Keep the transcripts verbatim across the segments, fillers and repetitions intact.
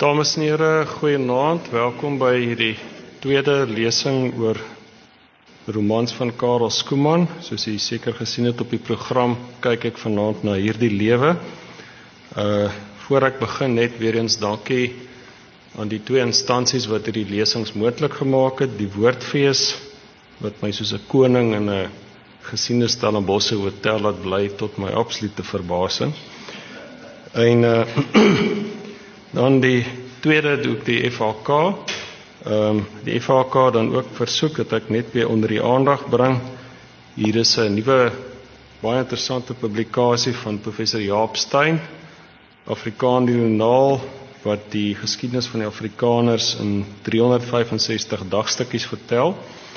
Dames en here, goeienaand. Welkom by hierdie tweede lesing oor romans van Karel Schoeman. Soos jy seker gesien het op die program, kyk ek vanaand na hierdie lewe. Uh, voor ek begin, net weer eens dankie aan die twee instansies wat hierdie lesings moontlik gemaak het. Die Woordfees, wat my soos 'n koning in 'n gesiene Stellenbosse hotel laat bly tot my absolute verbasing. En uh, dan die tweede doe ek die F H K. Um, die F H K dan ook versoek dat ek net weer onder die aandag bring. Hier is 'n nuwe, baie interessante publikasie van professor Jaap Steyn, Afrikaandiagonaal, wat die geskiedenis van die Afrikaners in driehonderdvyfensestig dagstukkies vertel.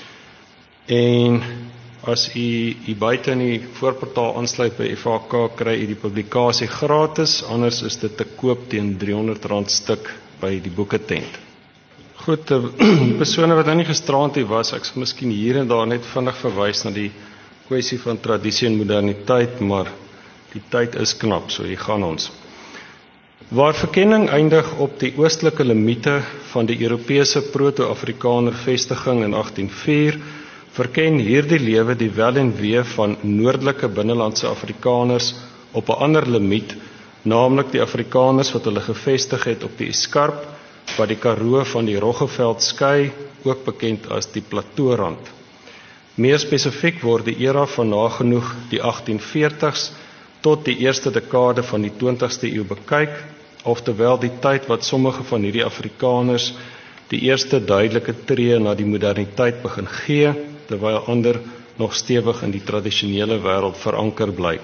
En as u u buite in die voorportaal aansluit by F H K, kry u die publikasie gratis, anders is dit te koop teen driehonderd rand stuk by die boeketent. Goed, die persone wat nou nie gisterand hier was, ek sal miskien hier en daar net vinnig verwys na die kwessie van tradisie en moderniteit, maar die tyd is knap, so hier gaan ons. Waar verkenning eindig op die oostelike limiete van die Europese proto-Afrikaner vestiging in agtien o vier, verken hierdie lewe die wel en wee van noordelike binnelandse Afrikaners op 'n ander limiet, naamlik die Afrikaners wat hulle gevestig het op die Eskarp, wat die Karoo van die Roggeveld skei, ook bekend as die Plateaurand. Meer spesifiek word die era van nagenoeg die agtien veertigs tot die eerste dekade van die twintigste eeu bekyk, oftewel die tyd wat sommige van hierdie Afrikaners die eerste duidelike tree na die moderniteit begin gee, terwyl ander nog stewig in die tradisionele wêreld veranker bly.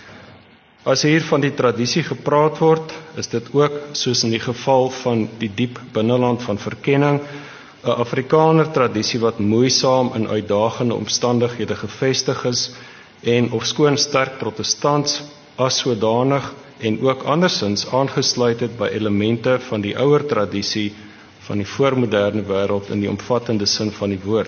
As hier van die tradisie gepraat word, is dit ook, soos in die geval van die diep binneland van verkenning, 'n Afrikaner tradisie wat moeisaam in uitdagende omstandighede gevestig is en ofskoon sterk protestants as sodanig en ook andersins aangesluit het by elemente van die ouer tradisie van die voormoderne wêreld in die omvattende sin van die woord.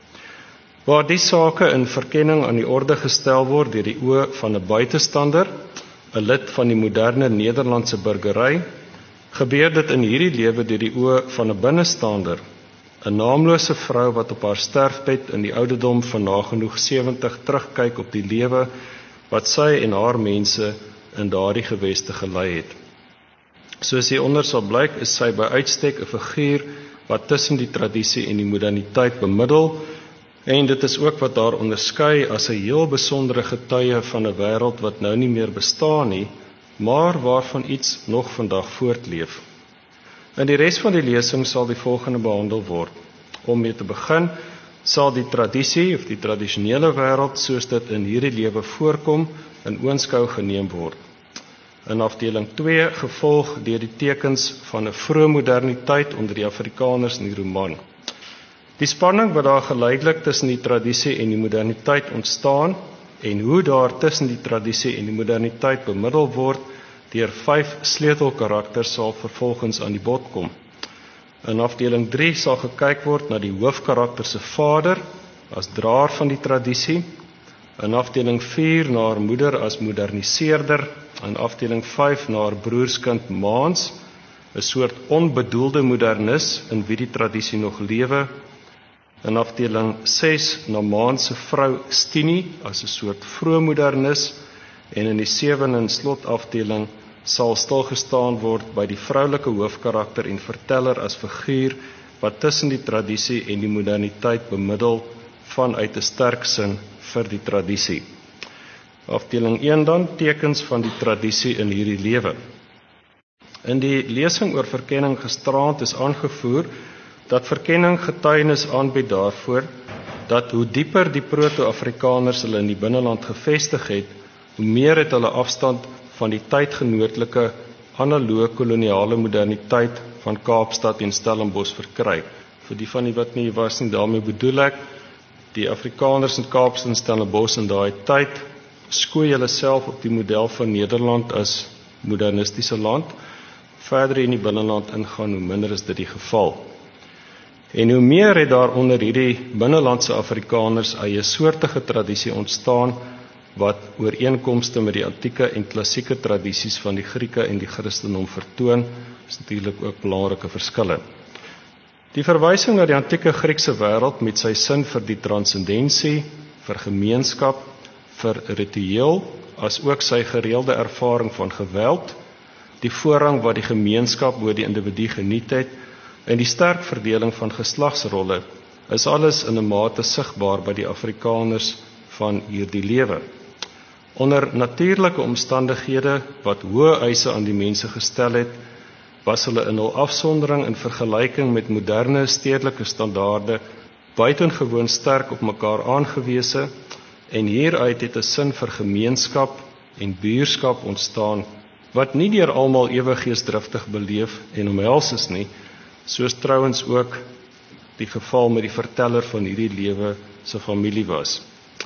Waar die sake in verkenning aan die orde gestel word deur die oë van 'n buitestander, 'n lid van die moderne Nederlandse burgery, gebeur dit in hierdie lewe deur die oë van 'n binnestander, 'n naamlose vrou wat op haar sterfbed in die ouderdom van nagenoeg sewentig terugkyk op die lewe wat sy en haar mense in daardie geweste gelei het. Soos hieronder sal blyk, is sy by uitstek 'n figuur wat tussen die tradisie en die moderniteit bemiddel, en dit is ook wat haar onderskei as 'n heel besondere getuie van 'n wêreld wat nou nie meer bestaan nie, maar waarvan iets nog vandag voortleef. In die res van die lesing sal die volgende behandel word. Om mee te begin, sal die tradisie of die tradisionele wêreld soos dit in hierdie lewe voorkom, in oënskou geneem word. In afdeling twee, gevolg deur die tekens van 'n vroeë moderniteit onder die Afrikaners in die roman. Die spanning wat daar geleidelik tussen die tradisie en die moderniteit ontstaan en hoe daar tussen die tradisie en die moderniteit bemiddel word deur vyf sleutelkarakters sal vervolgens aan die bod kom. In afdeling drie sal gekyk word na die hoofkarakter se vader as draer van die tradisie, in afdeling vier na haar moeder as moderniseerder, in afdeling vyf na haar broerskind Maans, 'n soort onbedoelde modernis in wie die tradisie nog lewe, in afdeling ses na Maans se vrou Stini as 'n soort vroegmodernis, en in die sewende en slotafdeling sal stilgestaan word by die vroulike hoofkarakter en verteller as figuur wat tussen die tradisie en die moderniteit bemiddel vanuit 'n sterk sin vir die tradisie. Afdeling een dan, tekens van die tradisie in hierdie lewe. In die lesing oor verkenning gisteraand is aangevoer dat verkenning getuienis aanbied daarvoor dat hoe dieper die proto-Afrikaners hulle in die binneland gevestig het, hoe meer het hulle afstand van die tydgenootlike analoë koloniale moderniteit van Kaapstad en Stellenbosch verkry. Vir die van die wat nie was nie, daarmee bedoel ek, die Afrikaners in Kaapstad en Stellenbosch in daai tyd skooi hulle self op die model van Nederland as modernistiese land. Verder in die binneland ingaan, hoe minder is dit die geval. En hoe meer het daar onder hierdie binnelandse Afrikaners eie soortige tradisie ontstaan, wat ooreenkomste met die antieke en klassieke tradisies van die Grieke en die Christendom vertoon, is natuurlik ook belangrike verskille. Die verwysing na die antieke Griekse wêreld met sy sin vir die transcendensie, vir gemeenskap, vir ritueel, as ook sy gereelde ervaring van geweld, die voorrang wat die gemeenskap bo die individu geniet het, en die sterk verdeling van geslagsrolle, is alles in 'n mate sigbaar by die Afrikaners van hierdie lewe. Onder natuurlike omstandighede wat hoë eise aan die mense gestel het, was hulle in hul afsondering in vergelyking met moderne stedelike standaarde buitengewoon sterk op mekaar aangewese, en hieruit het 'n sin vir gemeenskap en buurskap ontstaan, wat nie deur almal ewe geesdriftig beleef en omhels is nie, soos trouens ook die geval met die verteller van hierdie lewe se familie was.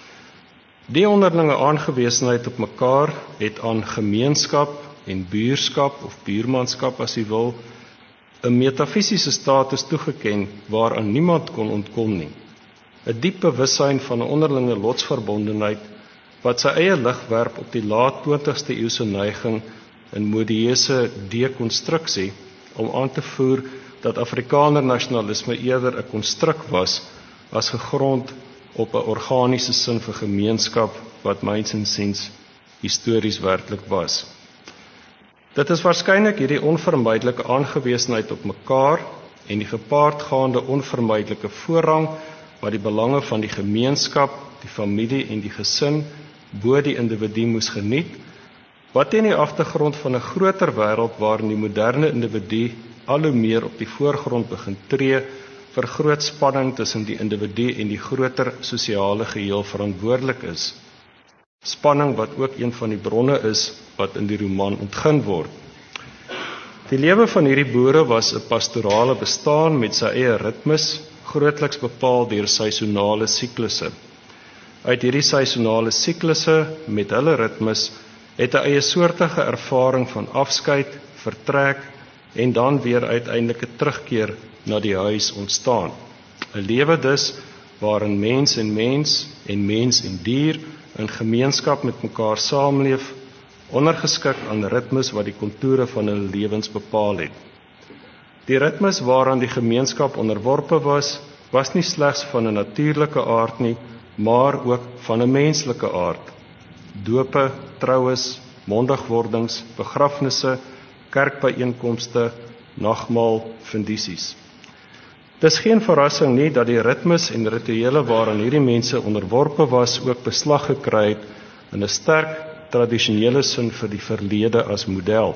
Die onderlinge aangewesenheid op mekaar het aan gemeenskap en buurskap of buurmanskap as jy wil, 'n metafisiese status toegeken waaraan niemand kon ontkom nie. 'n Diep bewussyn van 'n onderlinge lotsverbondenheid wat sy eie lig werp op die laat twintigste eeuse neiging in modieuse dekonstruksie om aan te voer dat Afrikaner nasionalisme eerder 'n konstruk was as gegrond op 'n organiese sin vir gemeenskap wat myns insiens histories werklik was. Dit is waarskynlik hierdie onvermydelike aangewesenheid op mekaar en die gepaardgaande onvermydelike voorrang wat die belange van die gemeenskap, die familie en die gesin bo die individu moes geniet, wat teen die agtergrond van 'n groter wêreld waarin die moderne individu al hoe meer op die voorgrond begin tree, vir groot spanning tussen die individu en die groter sosiale geheel verantwoordelik is. Spanning wat ook een van die bronne is wat in die roman ontgin word. Die lewe van hierdie boere was 'n pastorale bestaan met sy eie ritmes, grootliks bepaal deur seisonale siklusse. Uit hierdie seisonale siklusse met hulle ritmes het 'n eie soortige ervaring van afskeid, vertrek en dan weer uiteindelik 'n terugkeer na die huis ontstaan. 'n Lewe dus waarin mens en mens en mens en dier in gemeenskap met mekaar saamleef, ondergeskik aan ritmes wat die kontoure van hulle lewens bepaal het. Die ritmes waaraan die gemeenskap onderworpe was, was nie slegs van 'n natuurlike aard nie, maar ook van 'n menslike aard. Dope, troues, mondigwordings, begrafnisse, kerkbyeenkomste, nagmaal, fundisies. Dis geen verrassing nie dat die ritmes en rituele waaraan hierdie mense onderworpe was ook beslag gekry het in 'n sterk tradisionele sin vir die verlede as model.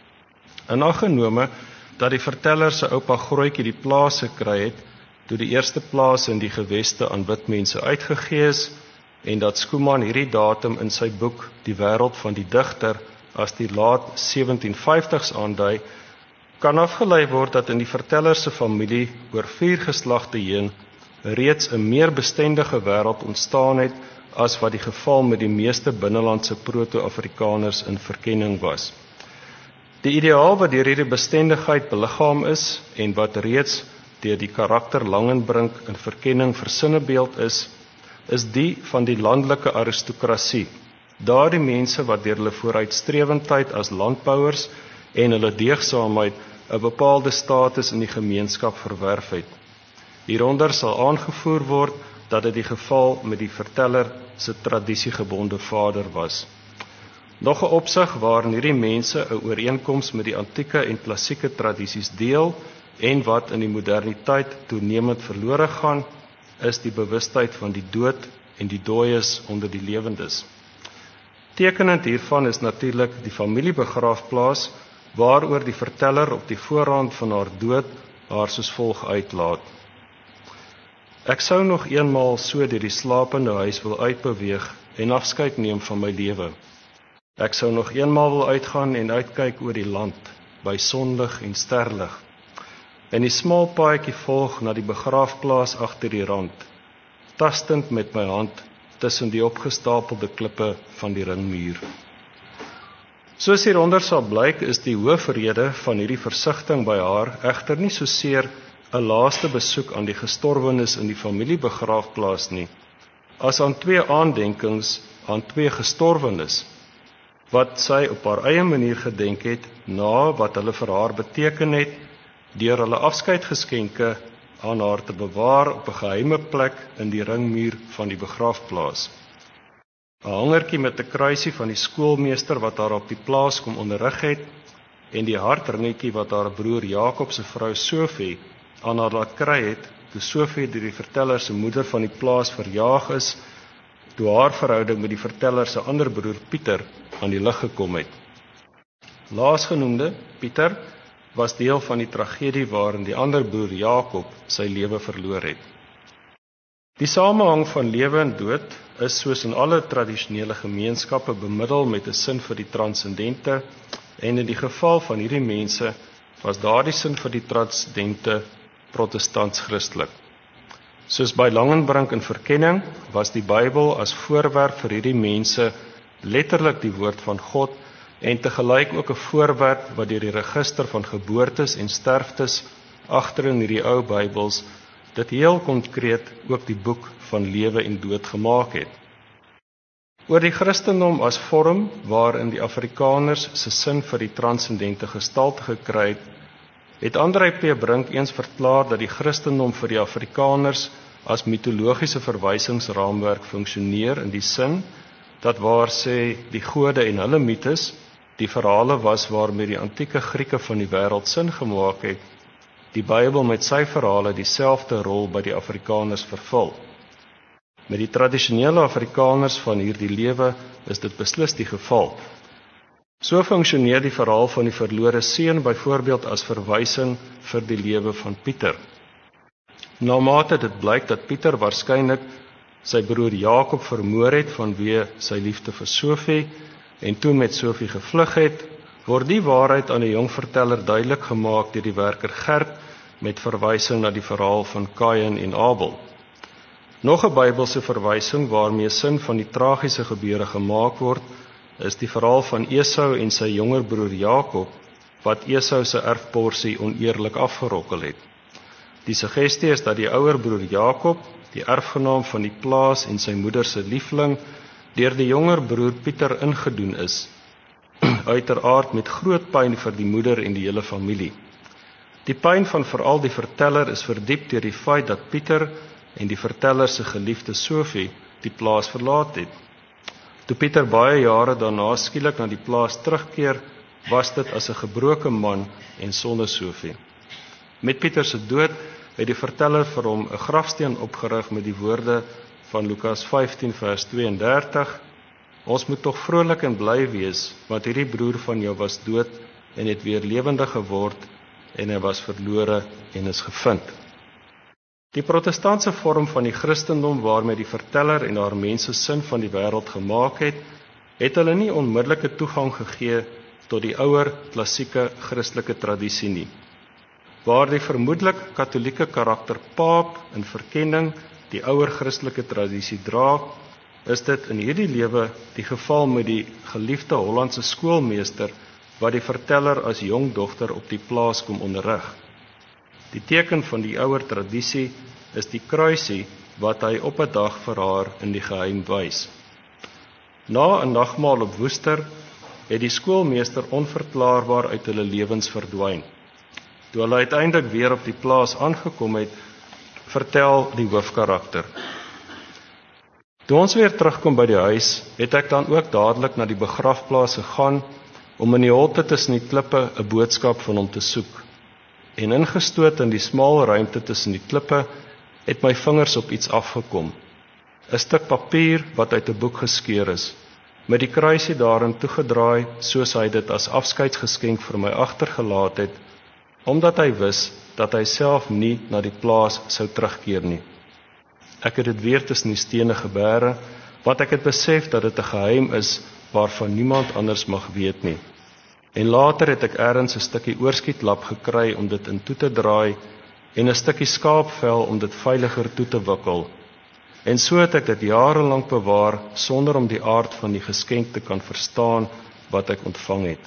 In ag genome dat die verteller se oupa Grootjie die plaas gekry het toe die eerste plase in die geweste aan wit mense uitgegee is en dat Schoeman hierdie datum in sy boek Die Wêreld van die Digter as die laat sewentien vyftigs aandui, kan afgelei word dat in die verteller se familie oor vier geslagte heen reeds 'n meer bestendige wêreld ontstaan het as wat die geval met die meeste binnelandse proto-Afrikaners in verkenning was. Die ideaal wat deur hierdie bestendigheid beliggaam is en wat reeds deur die karakter Langenbrink in verkenning versinnebeeld is, is die van die landelike aristokrasie. Daardie mense wat deur hulle vooruitstrewendheid as landbouers en hulle deegsaamheid 'n bepaalde status in die gemeenskap verwerf het. Hieronder sal aangevoer word dat dit die geval met die verteller se tradisiegebonde vader was. Nog 'n opsig waarin hierdie mense 'n ooreenkoms met die antieke en klassieke tradisies deel en wat in die moderniteit toenemend verlore gaan, is die bewustheid van die dood en die dooies onder die lewendes. Tekenend hiervan is natuurlik die familiebegraafplaas waaroor die verteller op die voorrand van haar dood haar soos volg uitlaat. Ek sou nog eenmaal so deur die slapende huis wil uitbeweeg en afskeid neem van my lewe. Ek sou nog eenmaal wil uitgaan en uitkyk oor die land, by sonlig en sterlig. En die smal paadjie volg na die begraafplaas agter die rand, tastend met my hand tussen die opgestapelde klippe van die ringmuur. Soos hieronder sal blyk, is die hoofrede van hierdie versigtiging by haar egter nie soseer 'n laaste besoek aan die gestorwenes in die familiebegraafplaas nie, as aan twee aandenkings aan twee gestorwenes. wat sy op haar eie manier gedenk het na wat hulle vir haar beteken het, deur hulle afskeidgeskenke aan haar te bewaar op 'n geheime plek in die ringmuur van die begraafplaas. 'n Hangertjie met 'n kruisie van die skoolmeester wat haar op die plaas kom onderrig het, en die hartringetjie wat haar broer Jakob se vrou Sofie aan haar laat kry het, toe Sofie deur die verteller se moeder van die plaas verjaag is, toe haar verhouding met die verteller se ander broer Pieter aan die lig gekom het. Laasgenoemde, Pieter, was deel van die tragedie waarin die ander broer Jakob sy lewe verloor het. Die samehang van lewe en dood is soos in alle tradisionele gemeenskappe bemiddel met 'n sin vir die transcendente, en in die geval van hierdie mense was daardie sin vir die transcendente protestants-christelik. Soos by Langenbrink in Verkenning was die Bybel as voorwerp vir hierdie mense letterlik die woord van God, en tegelyk ook 'n voorwerp wat deur die register van geboortes en sterftes agter in hierdie ou Bybels dit heel konkreet ook die boek van lewe en dood gemaak het. Oor die Christendom as vorm waarin die Afrikaners se sin vir die transcendente gestalte gekry het, het Andrei P. Brink eens verklaar dat die Christendom vir die Afrikaners as mitologiese verwysingsraamwerk funksioneer in die sin dat waar sê die gode en hulle mites die verhale was waarmee die antieke Grieke van die wêreld sin gemaak het, die Bybel met sy verhale dieselfde rol by die Afrikaners vervul. Met die tradisionele Afrikaners van hierdie lewe is dit beslis die geval. So funksioneer die verhaal van die verlore seun byvoorbeeld as verwysing vir die lewe van Pieter. Na mate dit blyk dat Pieter waarskynlik sy broer Jakob vermoor het vanweë sy liefde vir Sofie en toe met Sofie gevlug het, word die waarheid aan 'n jong verteller duidelik gemaak deur die werker Gert met verwysing na die verhaal van Kain en Abel. Nog 'n Bybelse verwysing waarmee sin van die tragiese gebeure gemaak word, is die verhaal van Esau en sy jonger broer Jakob, wat Esau se erfporsie oneerlik afgerokkel het. Die suggestie is dat die ouer broer Jakob, die erfgenaam van die plaas en sy moeder se liefling, deur die jonger broer Pieter ingedoen is, uiteraard met groot pyn vir die moeder en die hele familie. Die pyn van veral die verteller is verdiep deur die feit dat Pieter en die verteller se geliefde Sofie die plaas verlaat het. Toe Pieter baie jare daarna skielik na die plaas terugkeer, was dit as 'n gebroke man en sonder Sofie. Met Pieter se dood het die verteller vir hom 'n grafsteen opgerig met die woorde van Lukas vyftien vers twee en dertig: Ons moet tog vrolik en bly wees, want hierdie broer van jou was dood en het weer lewendig geword, en hy was verlore en is gevind. Die protestantse vorm van die Christendom waarmee die verteller en haar mense sin van die wêreld gemaak het, het hulle nie onmiddellike toegang gegee tot die ouer klassieke Christelike tradisie nie. Waar die vermoedelik katholieke karakter Paap in verkenning die ouer Christelike tradisie dra, is dit in hierdie lewe die geval met die geliefde Hollandse skoolmeester wat die verteller as jong dogter op die plaas kom onderrig. Die teken van die ouer tradisie is die kruisie wat hy op 'n dag vir haar in die geheim wys. Na 'n nagmaal op Woester het die skoolmeester onverklaarbaar uit hulle lewens verdwyn. Toe hulle uiteindelik weer op die plaas aangekom het, vertel die hoofkarakter: Toe ons weer terugkom by die huis, het ek dan ook dadelik na die begrafplaas gegaan om in die holte tussen die klippe 'n boodskap van hom te soek. En ingestoot in die smal ruimte tussen die klippe, het my vingers op iets afgekom. 'n Stuk papier wat uit 'n boek geskeur is, met die kruisie daarin toegedraai soos hy dit as afskeidsgeskenk vir my agtergelaat het, omdat hy wis dat hy self nie na die plaas sou terugkeer nie. Ek het dit weer tussen die stene gebeere, want ek het besef dat dit 'n geheim is waarvan niemand anders mag weet nie. En later het ek ergens 'n stukkie oorskietlap gekry om dit in toe te draai en 'n stukkie skaapvel om dit veiliger toe te wikkel. En so het ek dit jare lank bewaar sonder om die aard van die geskenk te kan verstaan wat ek ontvang het.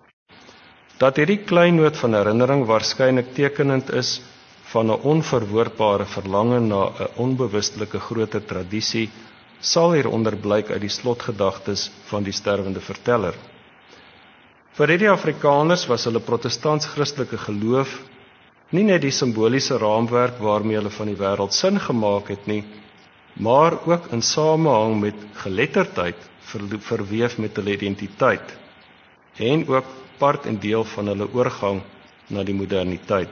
Dat hierdie klein noot van herinnering waarskynlik tekenend is van 'n onverwoordbare verlange na 'n onbewustelike groter tradisie, sal hieronder blyk uit die slotgedagtes van die sterwende verteller. Vir hierdie Afrikaners was hulle protestants-christelike geloof nie net die simboliese raamwerk waarmee hulle van die wêreld sin gemaak het nie, maar ook in samehang met geletterdheid verweef met hulle identiteit en ook part en deel van hulle oorgang na die moderniteit.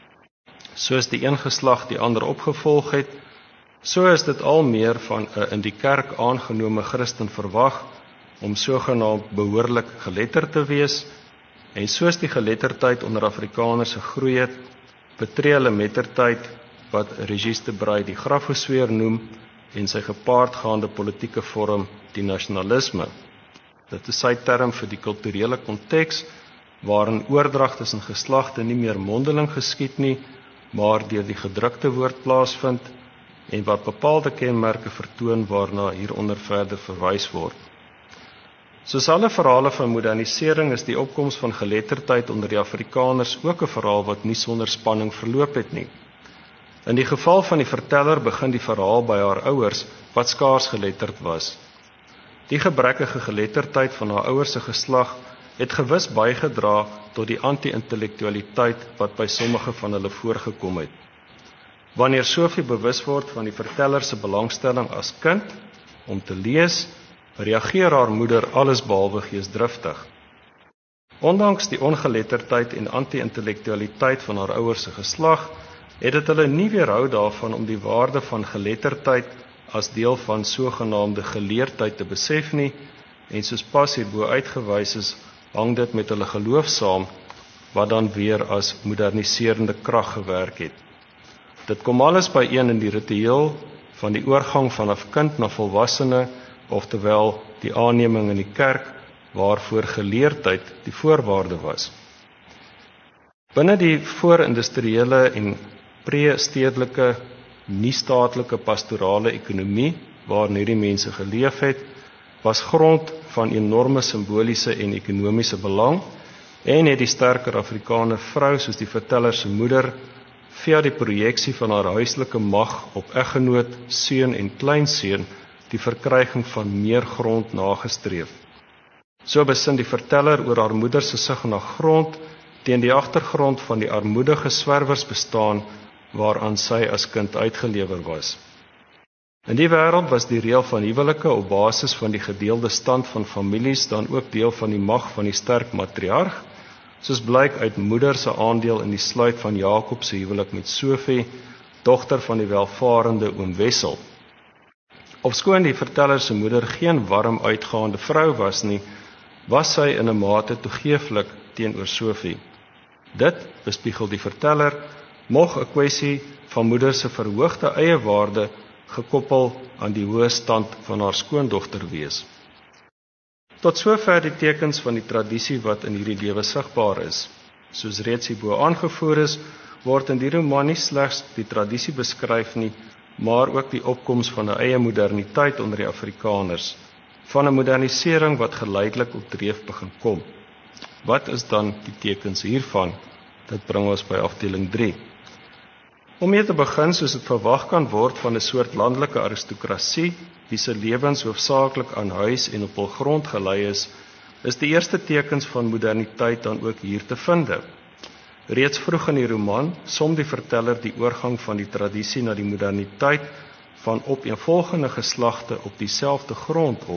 Soos die een geslag die ander opgevolg het, so is dit al meer van 'n in die kerk aangenome Christen verwag om sogenaamd behoorlik geletterd te wees, en soos die geletterdheid onder Afrikaners gegroei het, betree hulle mettertyd wat Regis de Bruy die grafgesweer noem en sy gepaardgaande politieke vorm die nasionalisme. Dit is sy term vir die kulturele konteks waarin oordrag tussen geslagte nie meer mondeling geskied nie, maar deur die gedrukte woord plaasvind en wat bepaalde kenmerke vertoon waarna hieronder verder verwys word. Soos alle verhale van modernisering is die opkoms van geletterdheid onder die Afrikaners ook 'n verhaal wat nie sonder spanning verloop het nie. In die geval van die verteller begin die verhaal by haar ouers wat skaars geletterd was. Die gebrekkige geletterdheid van haar ouers se geslag het gewis bygedra tot die anti-intellektualiteit wat by sommige van hulle voorgekom het. Wanneer Sophie bewus word van die verteller se belangstelling as kind om te lees, reageer haar moeder alles behalwe geesdriftig. Ondanks die ongeletterdheid en anti-intellektualiteit van haar ouers se geslag, het dit hulle nie weerhou daarvan om die waarde van geletterdheid as deel van sogenaamde geleerdheid te besef nie, en soos pas hierbo uitgewys is, hang dit met hulle geloof saam, wat dan weer as moderniserende krag gewerk het. Dit kom alles byeen in die ritueel van die oorgang vanaf kind na volwassene, oftewel die aanneming in die kerk, waarvoor geleerdheid die voorwaarde was. Binne die voor-industriële en pre-stedelike, nie-staatlike pastorale ekonomie, waarin hierdie mense geleef het, was grond van enorme simboliese en ekonomiese belang, en het die sterker Afrikaner vrou, soos die verteller se moeder, via die projeksie van haar huislike mag op eggenoot, seun en kleinseun, die verkryging van meer grond nagestreef. So besin die verteller oor haar moeder se sig na grond teen die agtergrond van die armoedige swerwersbestaan waaraan sy as kind uitgelewer was. In die wêreld was die reël van huwelike op basis van die gedeelde stand van families dan ook deel van die mag van die sterk matriarg, soos blyk uit moeder se aandeel in die sluit van Jakob se huwelik met Sophie, dogter van die welvarende oom Wessel. Ofskoon die verteller se moeder geen warm uitgaande vrou was nie, was sy in 'n mate toegeeflik teenoor Sophie. Dit, bespiegel die verteller, mog 'n kwessie van moeder se verhoogde eie waarde gekoppel aan die hoë stand van haar skoondogter wees. Tot sover die tekens van die tradisie wat in hierdie lewe sigbaar is. Soos reeds hierbo aangevoer is, word in die roman nie slegs die tradisie beskryf nie, maar ook die opkoms van 'n eie moderniteit onder die Afrikaners, van 'n modernisering wat geleidelik op dreef begin kom. Wat is dan die tekens hiervan? Dit bring ons by afdeling drie. Om mee te begin, soos dit verwag kan word van 'n soort landelike aristokrasie, wie se lewens hoofsaaklik aan huis en op hul grond gelei is, is die eerste tekens van moderniteit dan ook hier te vind. Reeds vroeg in die roman som die verteller die oorgang van die tradisie na die moderniteit van opeenvolgende geslagte op dieselfde grond op.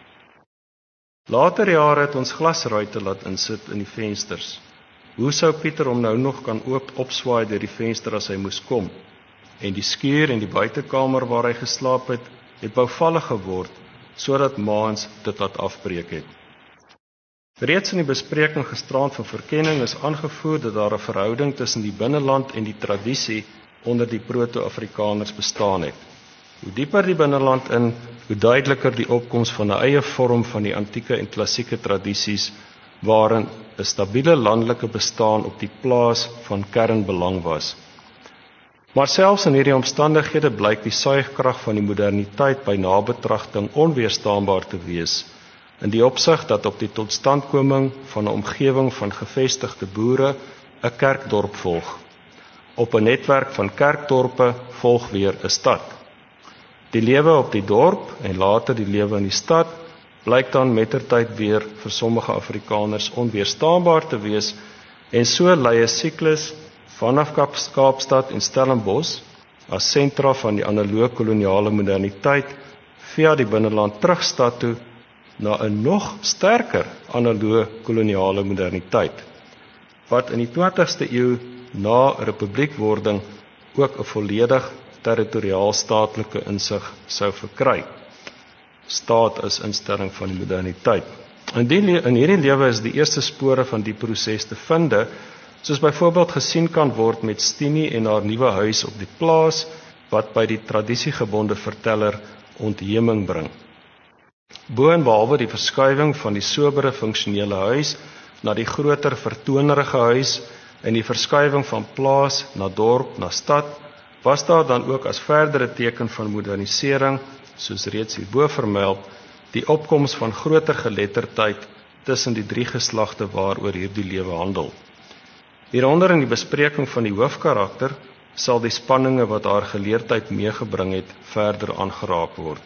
Later jare het ons glasruite laat insit in die vensters. Hoe sou Pieter hom nou nog kan oop opswaai deur die venster as hy moes kom? En die skuur en die buitekamer waar hy geslaap het, het bouvallig geword, sodat maans dit laat afbreek het. Reeds in die bespreking gisterand van verkenning is aangevoer dat daar 'n verhouding tussen die binneland en die tradisie onder die proto-Afrikaners bestaan het. Hoe dieper die binneland in, hoe duideliker die opkoms van 'n eie vorm van die antieke en klassieke tradisies, waarin 'n stabiele landelike bestaan op die plaas van kernbelang was. Maar selfs in hierdie omstandighede blyk die suigkrag van die moderniteit by nabetragting onweerstaanbaar te wees, in die opsig dat op die totstandkoming van 'n omgewing van gevestigde boere 'n kerkdorp volg. Op 'n netwerk van kerkdorpe volg weer 'n stad. Die lewe op die dorp en later die lewe in die stad blyk dan mettertyd weer vir sommige Afrikaners onweerstaanbaar te wees, en so lei 'n siklus vanaf Kaapstad en Stellenbosch as sentra van die analoë koloniale moderniteit via die binneland terug stad toe na 'n nog sterker analoë koloniale moderniteit, wat in die twintigste eeu na republiekwording ook 'n volledig territoriaal staatlike insig sou verkry. Staat as instelling van die moderniteit. In, die, in hierdie lewe is die eerste spore van die proses te vinde, soos byvoorbeeld gesien kan word met Stini en haar nuwe huis op die plaas, wat by die tradisiegebonde verteller ontheming bring. Bo en behalwe die verskuiwing van die sobere funksionele huis na die groter vertonerige huis en die verskuiwing van plaas na dorp na stad, was daar dan ook as verdere teken van modernisering, soos reeds hierbo vermeld, die opkoms van groter geletterdheid tussen die drie geslagte waaroor hierdie lewe handel. Hieronder in die bespreking van die hoofkarakter sal die spanninge wat haar geleerdheid meegebring het verder aangeraak word.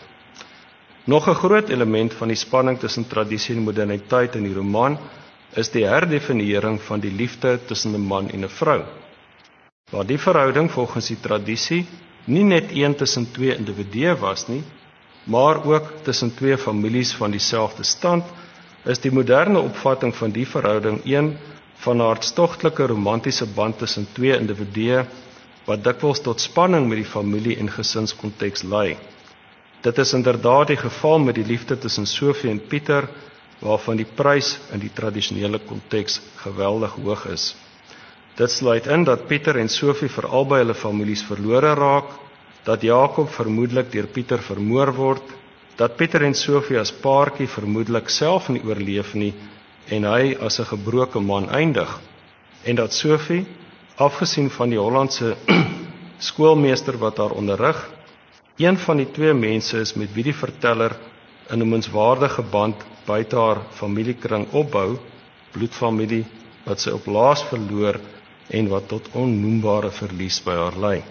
Nog 'n groot element van die spanning tussen tradisie en moderniteit in die roman is die herdefiniering van die liefde tussen 'n man en 'n vrou. Waar die verhouding volgens die tradisie nie net een tussen twee individue was nie, maar ook tussen twee families van dieselfde stand, is die moderne opvatting van die verhouding een van 'n hartstogtelike romantiese band tussen twee individue wat dikwels tot spanning met die familie en gesinskonteks lei. Dit is inderdaad die geval met die liefde tussen Sophie en Pieter, waarvan die prys in die tradisionele konteks geweldig hoog is. Dit sluit in dat Pieter en Sophie vir albei hulle families verlore raak, dat Jakob vermoedelik deur Pieter vermoor word, dat Pieter en Sophie as paartjie vermoedelik self nie oorleef nie en hy as 'n gebroke man eindig, en dat Sophie, afgesien van die Hollandse skoolmeester wat haar onderrig, een van die twee mense is met wie die verteller 'n noemenswaardige band buite haar familiekring opbou, bloedfamilie wat sy op laas verloor en wat tot onnoembare verlies by haar lei.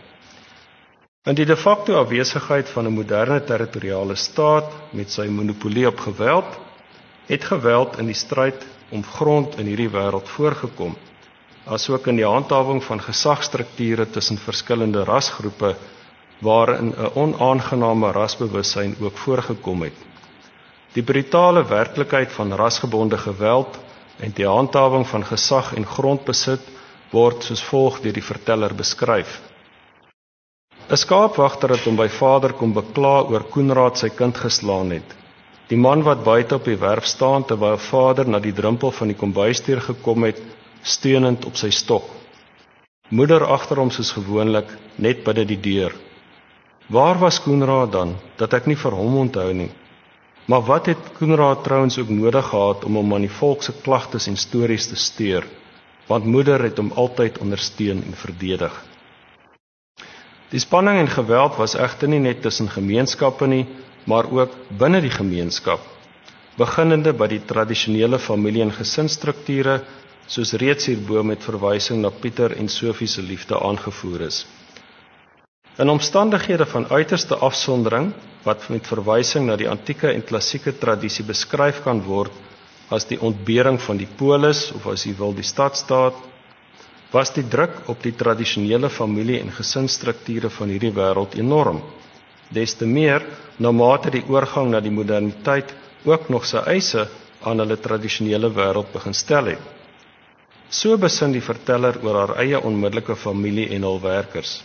In die de facto afwesigheid van 'n moderne territoriale staat met sy monopolie op geweld, het geweld in die stryd om grond in hierdie wêreld voorgekom, asook in die handhawing van gesagsstrukture tussen verskillende rasgroepe, waarin 'n onaangename rasbewussyn ook voorgekom het. Die brutale werklikheid van rasgebonde geweld en die handhawing van gesag en grondbesit word soos volg deur die verteller beskryf. 'n Skaapwagter het hom by vader kom bekla oor Koenraad sy kind geslaan het. Die man wat buite op die werf staan terwyl vader na die drempel van die kombuisdeur gekom het, steunend op sy stok. Moeder agter hom soos gewoonlik, net binne die deur. Waar was Koenraad dan, dat ek nie vir hom onthou nie? Maar wat het Koenraad trouens ook nodig gehad om hom aan die volk se klagtes en stories te steur, want moeder het hom altyd ondersteun en verdedig. Die spanning en geweld was egter nie net tussen gemeenskappe nie, maar ook binne die gemeenskap, beginnende by die tradisionele familie- en gesinsstrukture, soos reeds hierbo met verwysing na Pieter en Sophie se liefde aangevoer is. In omstandighede van uiterste afsondering, wat met verwysing na die antieke en klassieke tradisie beskryf kan word as die ontbering van die polis, of as jy wil die stadstaat, was die druk op die tradisionele familie- en gesinsstrukture van hierdie wêreld enorm. Des te meer, na mate die oorgang na die moderniteit ook nog sy eise aan hulle tradisionele wêreld begin stel het. So besin die verteller oor haar eie onmiddellike familie en hul werkers.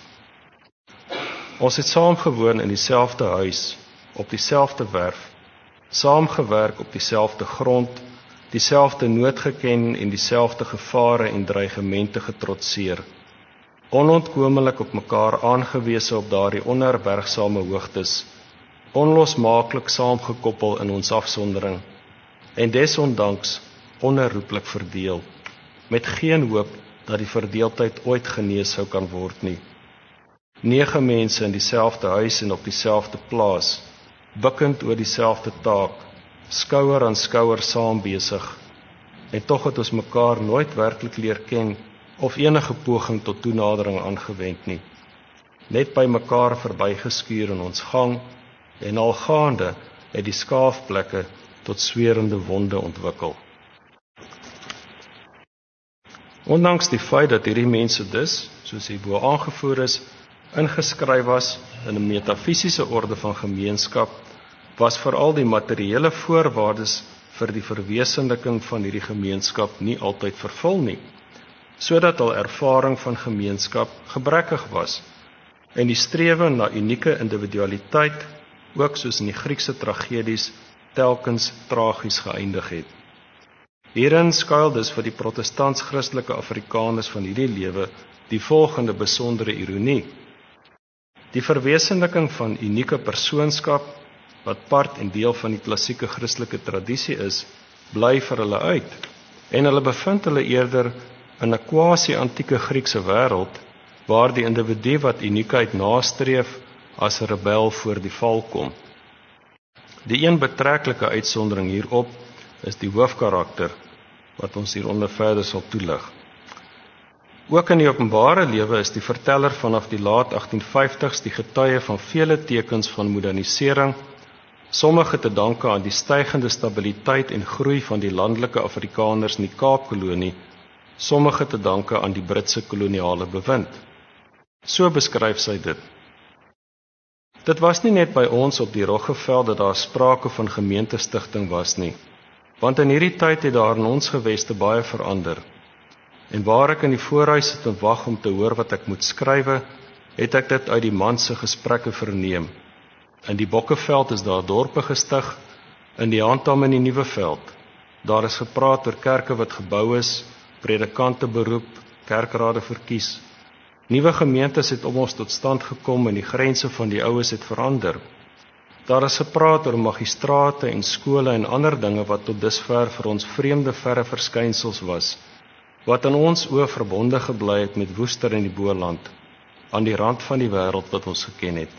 Ons het saam gewoon in dieselfde huis, op dieselfde werf, saamgewerk op dieselfde grond, dieselfde nood geken en dieselfde gevare en dreigemente getrotseer, onontkomelik op mekaar aangewese op daardie onherbergsame hoogtes, onlosmaaklik saamgekoppel in ons afsondering, en desondanks onherroepelik verdeel, met geen hoop dat die verdeeldheid ooit genees sou kan word nie. Nege mense in dieselfde huis en op dieselfde plaas, bukkend oor dieselfde taak, skouer aan skouer saam besig, en tog het ons mekaar nooit werklik leer ken of enige poging tot toenadering aangewend nie. Net by mekaar verbygeskuur in ons gang, en al gaande het die skaafplekke tot swerende wonde ontwikkel. Ondanks die feit dat hierdie mense dus, soos hierbo aangevoer is, ingeskryf was in 'n metafisiese orde van gemeenskap, was veral die materiële voorwaardes vir die verwesenliking van hierdie gemeenskap nie altyd vervul nie, sodat hul ervaring van gemeenskap gebrekkig was en die strewe na unieke individualiteit, ook soos in die Griekse tragedies, telkens tragies geëindig het. Hierin skuil dus vir die protestants-christelike Afrikaners van hierdie lewe die volgende besondere ironie. Die verwesenliking van unieke persoonskap, wat part en deel van die klassieke Christelike tradisie is, bly vir hulle uit, en hulle bevind hulle eerder in 'n quasi-antieke Griekse wêreld, waar die individu wat uniekheid nastreef as 'n rebel voor die val kom. Die een betreklike uitsondering hierop is die hoofkarakter, wat ons hieronder verder sal toelig. Ook in die openbare lewe is die verteller vanaf die laat agtien vyftigs die getuie van vele tekens van modernisering, sommige te danke aan die stygende stabiliteit en groei van die landelike Afrikaners in die Kaapkolonie, sommige te danke aan die Britse koloniale bewind. So beskryf sy dit. Dit was nie net by ons op die Roggeveld dat daar sprake van gemeentestigting was nie, want in hierdie tyd het daar in ons geweste baie verander. En waar ek in die voorhuis sit en wag om te hoor wat ek moet skrywe, het ek dit uit die man se gesprekke verneem. In die Bokkeveld is daar dorpe gestig, in die Handam in die Nuwe Veld. Daar is gepraat oor kerke wat gebou is, predikante beroep, kerkrade verkies. Nuwe gemeentes het om ons tot stand gekom en die grense van die oues het verander. Daar is gepraat oor magistrate en skole en ander dinge wat tot dusver vir ons vreemde verre verskynsels was, wat in ons oë verbonde gebly het met Woester in die Boland, aan die rand van die wêreld wat ons geken het.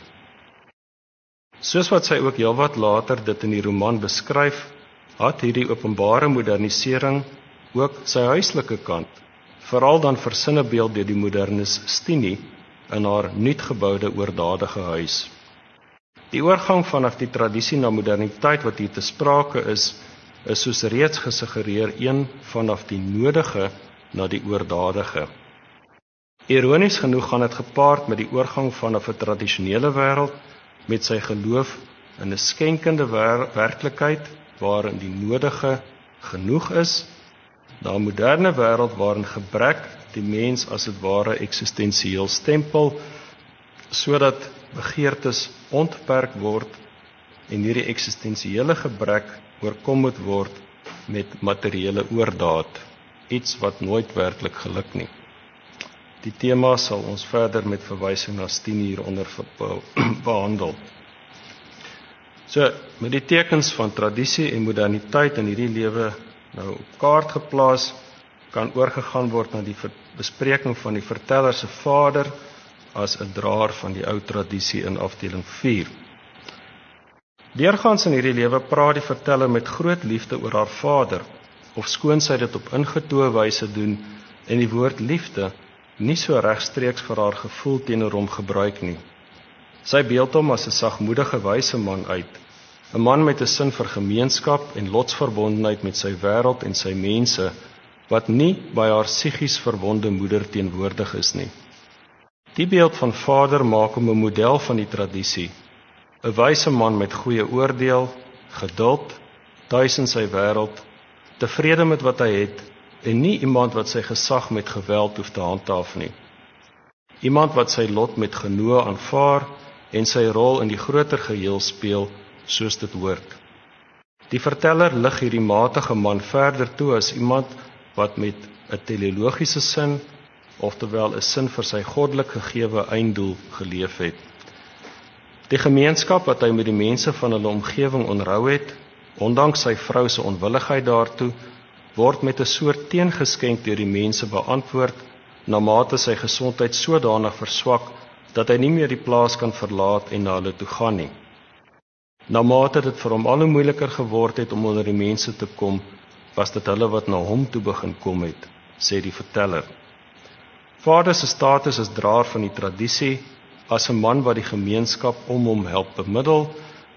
Soos wat sy ook heelwat later dit in die roman beskryf, had hierdie openbare modernisering ook sy huislike kant, veral dan versinnebeeld deur die modernis Stini in haar nuutgeboude oordadige huis. Die oorgang vanaf die tradisie na moderniteit wat hier te sprake is, is soos reeds gesuggereer een vanaf die nodige na die oordadige. Ironies genoeg gaan dit gepaard met die oorgang vanaf 'n tradisionele wêreld met sy geloof in 'n skenkende wer werklikheid waarin die nodige genoeg is, na 'n moderne wêreld waarin gebrek die mens as dit ware eksistensieel stempel, sodat begeertes ontbeperk word en hierdie eksistensiële gebrek oorkom moet word met materiële oordaat, iets wat nooit werklik geluk nie. Die tema sal ons verder met verwysing na Stini hieronder behandel. So, met die tekens van tradisie en moderniteit in hierdie lewe nou op kaart geplaas, kan oorgegaan word na die bespreking van die verteller se vader as 'n draer van die ou tradisie in afdeling vier. Deurgaans in hierdie lewe praat die verteller met groot liefde oor haar vader, ofskoon sy dit op ingetoe wyse doen en die woord liefde nie so regstreeks vir haar gevoel teenoor hom gebruik nie. Sy beeld hom as 'n sagmoedige wyse man uit, 'n man met 'n sin vir gemeenskap en lotsverbondenheid met sy wêreld en sy mense, wat nie by haar psigies verwonde moeder teenwoordig is nie. Die beeld van vader maak hom 'n model van die tradisie, 'n wyse man met goeie oordeel, geduld, tuis in sy wêreld, tevrede met wat hy het, en nie iemand wat sy gesag met geweld hoef te handhaaf nie. Iemand wat sy lot met genoe aanvaar en sy rol in die groter geheel speel, soos dit hoort. Die verteller lig hierdie matige man verder toe as iemand wat met 'n teleologiese sin, oftewel 'n sin vir sy goddelik gegewe einddoel geleef het. Die gemeenskap wat hy met die mense van hulle omgewing onrou het, ondanks sy vrou se onwilligheid daartoe, word met 'n soort teengeskenk deur die mense beantwoord, na mate sy gesondheid sodanig verswak, dat hy nie meer die plaas kan verlaat en na hulle toe gaan nie. Na mate dit vir hom al hoe moeiliker geword het om onder die mense te kom, was dit hulle wat na hom toe begin kom het, sê die verteller. Vader se status as draer van die tradisie, as 'n man wat die gemeenskap om hom help bemiddel,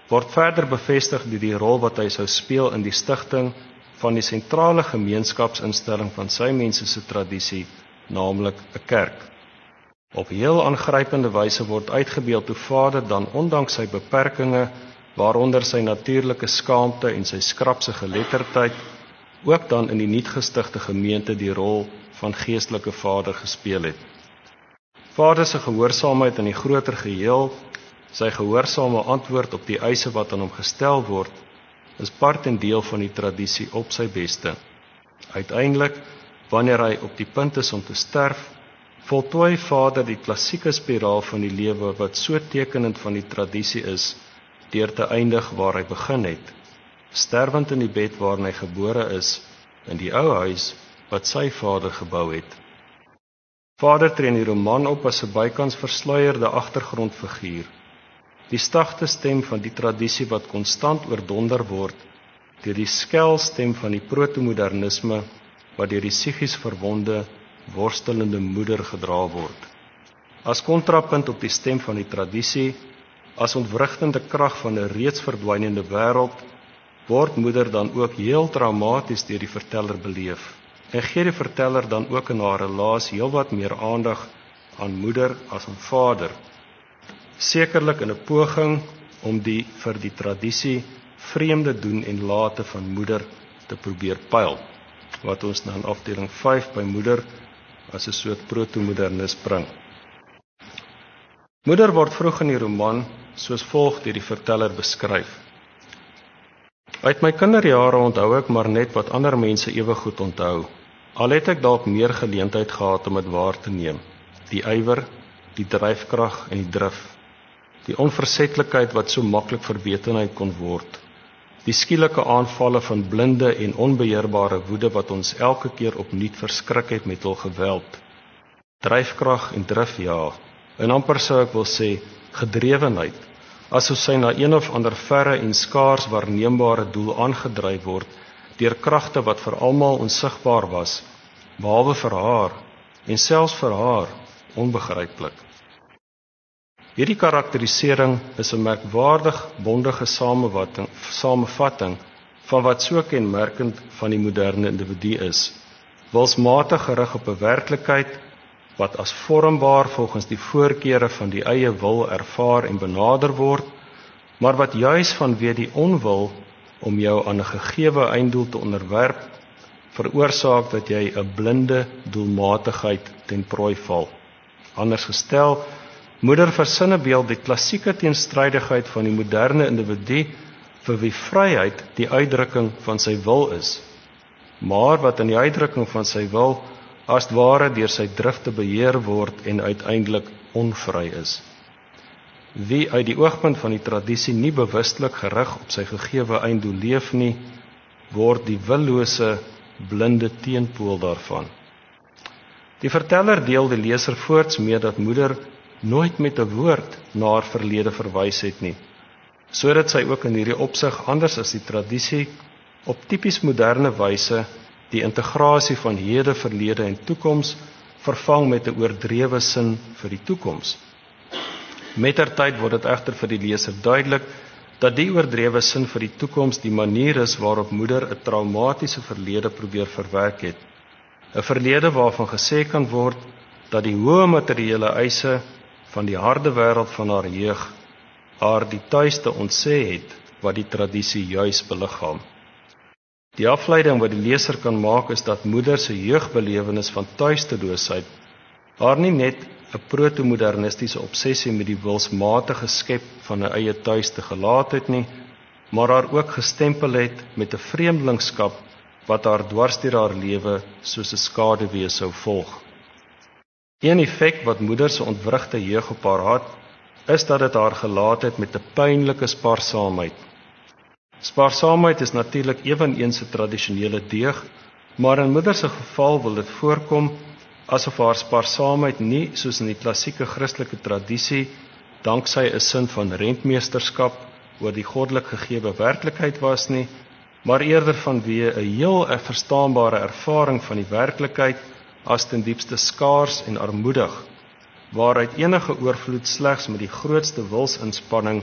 word verder bevestig deur die rol wat hy sou speel in die stigting van die sentrale gemeenskapsinstelling van sy mense se tradisie, naamlik 'n kerk. Op heel aangrypende wyse word uitgebeeld hoe Vader dan ondanks sy beperkings, waaronder sy natuurlike skaamte en sy skrapse geletterdheid, ook dan in die nuutgestigte gemeente die rol van geestelike Vader gespeel het. Vader se gehoorsaamheid in die groter geheel, sy gehoorsame antwoord op die eise wat aan hom gestel word, is part en deel van die tradisie op sy beste. Uiteindelik, wanneer hy op die punt is om te sterf, voltooi Vader die klassieke spiraal van die lewe wat so tekenend van die tradisie is, deur te eindig waar hy begin het, sterwend in die bed waarin hy gebore is, in die ou huis wat sy Vader gebou het. Vader tree in die roman op as 'n bykans versluierde agtergrondfiguur, die sagte stem van die tradisie wat konstant oordonder word deur die skel stem van die protomodernisme wat deur die psigies verwonde, worstelende moeder gedra word. As kontrapunt op die stem van die tradisie, as ontwrigtende krag van 'n reeds verdwynende wêreld, word moeder dan ook heel traumaties deur die verteller beleef en gee die verteller dan ook in haar relaas heelwat meer aandag aan moeder as aan vader. Sekerlik in 'n poging om die vir die tradisie vreemde doen en late van moeder te probeer pyl, wat ons dan in afdeling vyf by moeder as 'n soort protomodernis bring. Moeder word vroeg in die roman soos volg deur die verteller beskryf. Uit my kinderjare onthou ek maar net wat ander mense ewe goed onthou. Al het ek dalk meer geleentheid gehad om dit waar te neem. Die ywer, die dryfkrag en die drif. Die onversetlikheid wat so maklik verwetenheid kon word. Die skielike aanvalle van blinde en onbeheerbare woede wat ons elke keer opnuut verskrik het met hul geweld. Dryfkrag en drif, ja. En amper sou ek wil sê, gedrewenheid, asof sy na een of ander verre en skaars waarneembare doel aangedryf word, deur kragte wat vir almal onsigbaar was, behalwe vir haar, en selfs vir haar, onbegryplik. Hierdie karakterisering is 'n merkwaardig bondige samevatting van wat so kenmerkend van die moderne individu is, wilsmatig gerig op 'n werklikheid wat as vormbaar volgens die voorkeure van die eie wil ervaar en benader word, maar wat juis vanweë die onwil om jou aan 'n gegewe einddoel te onderwerp, veroorsaak dat jy 'n blinde doelmatigheid ten prooi val. Anders gestel, moeder versinnebeeld die klassieke teenstrydigheid van die moderne individu vir wie vryheid die uitdrukking van sy wil is, maar wat in die uitdrukking van sy wil as ware deur sy drifte beheer word en uiteindelik onvry is. Wie uit die oogpunt van die tradisie nie bewustelik gerig op sy gegewe einddoel leef nie, word die willose, blinde teenpool daarvan. Die verteller deel die leser voorts mee dat moeder nooit met 'n woord na haar verlede verwys het nie, sodat sy ook in hierdie opsig anders as die tradisie op tipies moderne wyse die integrasie van hede, verlede en toekoms vervang met 'n oordrewe sin vir die toekoms. Mettertyd word dit egter vir die leser duidelik dat die oordrewe sin vir die toekoms die manier is waarop moeder 'n traumatiese verlede probeer verwerk het. 'n Verlede waarvan gesê kan word dat die hoë materiële eise van die harde wêreld van haar jeug haar die tuiste ontsê het wat die tradisie juis beliggaam. Die afleiding wat die leser kan maak is dat moeder se jeugbelewenis van tuisteloosheid haar nie net 'n protomodernistiese obsessie met die wilsmatige skep van 'n eie tuiste gelaat het nie, maar haar ook gestempel het met 'n vreemdelingskap wat haar dwars deur haar lewe soos 'n skaduwee sou volg. Een effek wat moeder se ontwrigte jeug op haar het, is dat dit haar gelaat het met 'n pynlike spaarsaamheid. Spaarsaamheid is natuurlik eweneens 'n tradisionele deeg, maar in moeder se geval wil dit voorkom asof haar spaarsaamheid nie soos in die klassieke Christelike tradisie danksy 'n sin van rentmeesterskap oor die goddelik gegewe werklikheid was nie, maar eerder vanweë 'n heel verstaanbare ervaring van die werklikheid as ten diepste skaars en armoedig, waaruit enige oorvloed slegs met die grootste wilsinspanning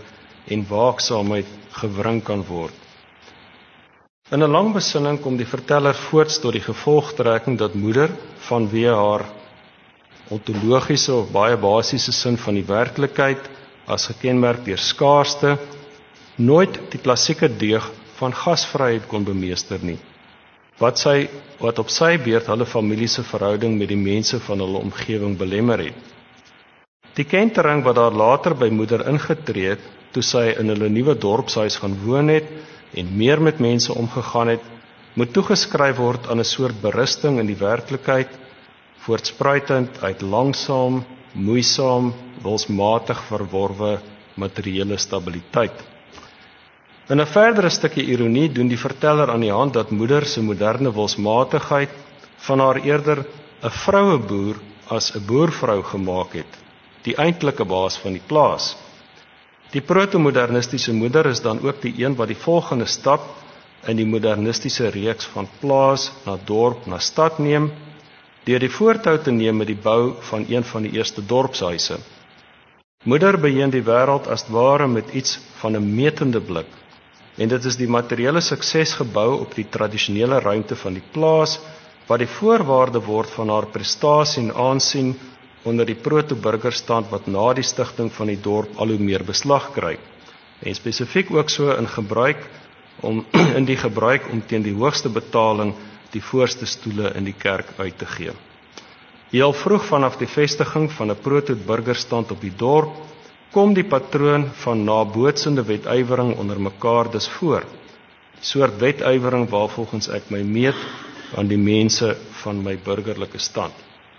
en waaksaamheid gewring kan word. In 'n lang besinning kom die verteller voorts tot die gevolgtrekking dat moeder vanweë haar ontologiese of baie basiese sin van die werklikheid as gekenmerk deur skaarste nooit die klassieke deug van gasvryheid kon bemeester nie, wat sy wat op sy beurt hulle familie se verhouding met die mense van hulle omgewing belemmer het. Die kentering wat daar later by moeder ingetree het, toe sy in hulle nuwe dorpshuis gaan woon het en meer met mense omgegaan het, moet toegeskryf word aan 'n soort berusting in die werklikheid, voortspruitend uit langsaam, moeisaam, wilsmatig verworwe materiële stabiliteit. In 'n verdere stukkie ironie doen die verteller aan die hand dat moeder se moderne wilsmatigheid van haar eerder 'n vroueboer as 'n boervrou gemaak het, die eintlike baas van die plaas. Die proto-modernistiese moeder is dan ook die een wat die volgende stap in die modernistiese reeks van plaas na dorp na stad neem, deur die voortou te neem met die bou van een van die eerste dorpshuise. Moeder beheer die wêreld as ware met iets van 'n metende blik, en dit is die materiële sukses gebou op die tradisionele ruimte van die plaas, wat die voorwaarde word van haar prestasie en aansien onder die proto-burgerstand wat na die stigting van die dorp al hoe meer beslag kry, en spesifiek ook so in gebruik om in die gebruik om teen die hoogste betaling die voorste stoele in die kerk uit te gee. Heel vroeg vanaf die vestiging van 'n proto-burgerstand op die dorp, kom die patroon van nabootsende wetywering onder mekaar dus voor. Die soort wetywering waarvolgens ek my meet aan die mense van my burgerlike stand.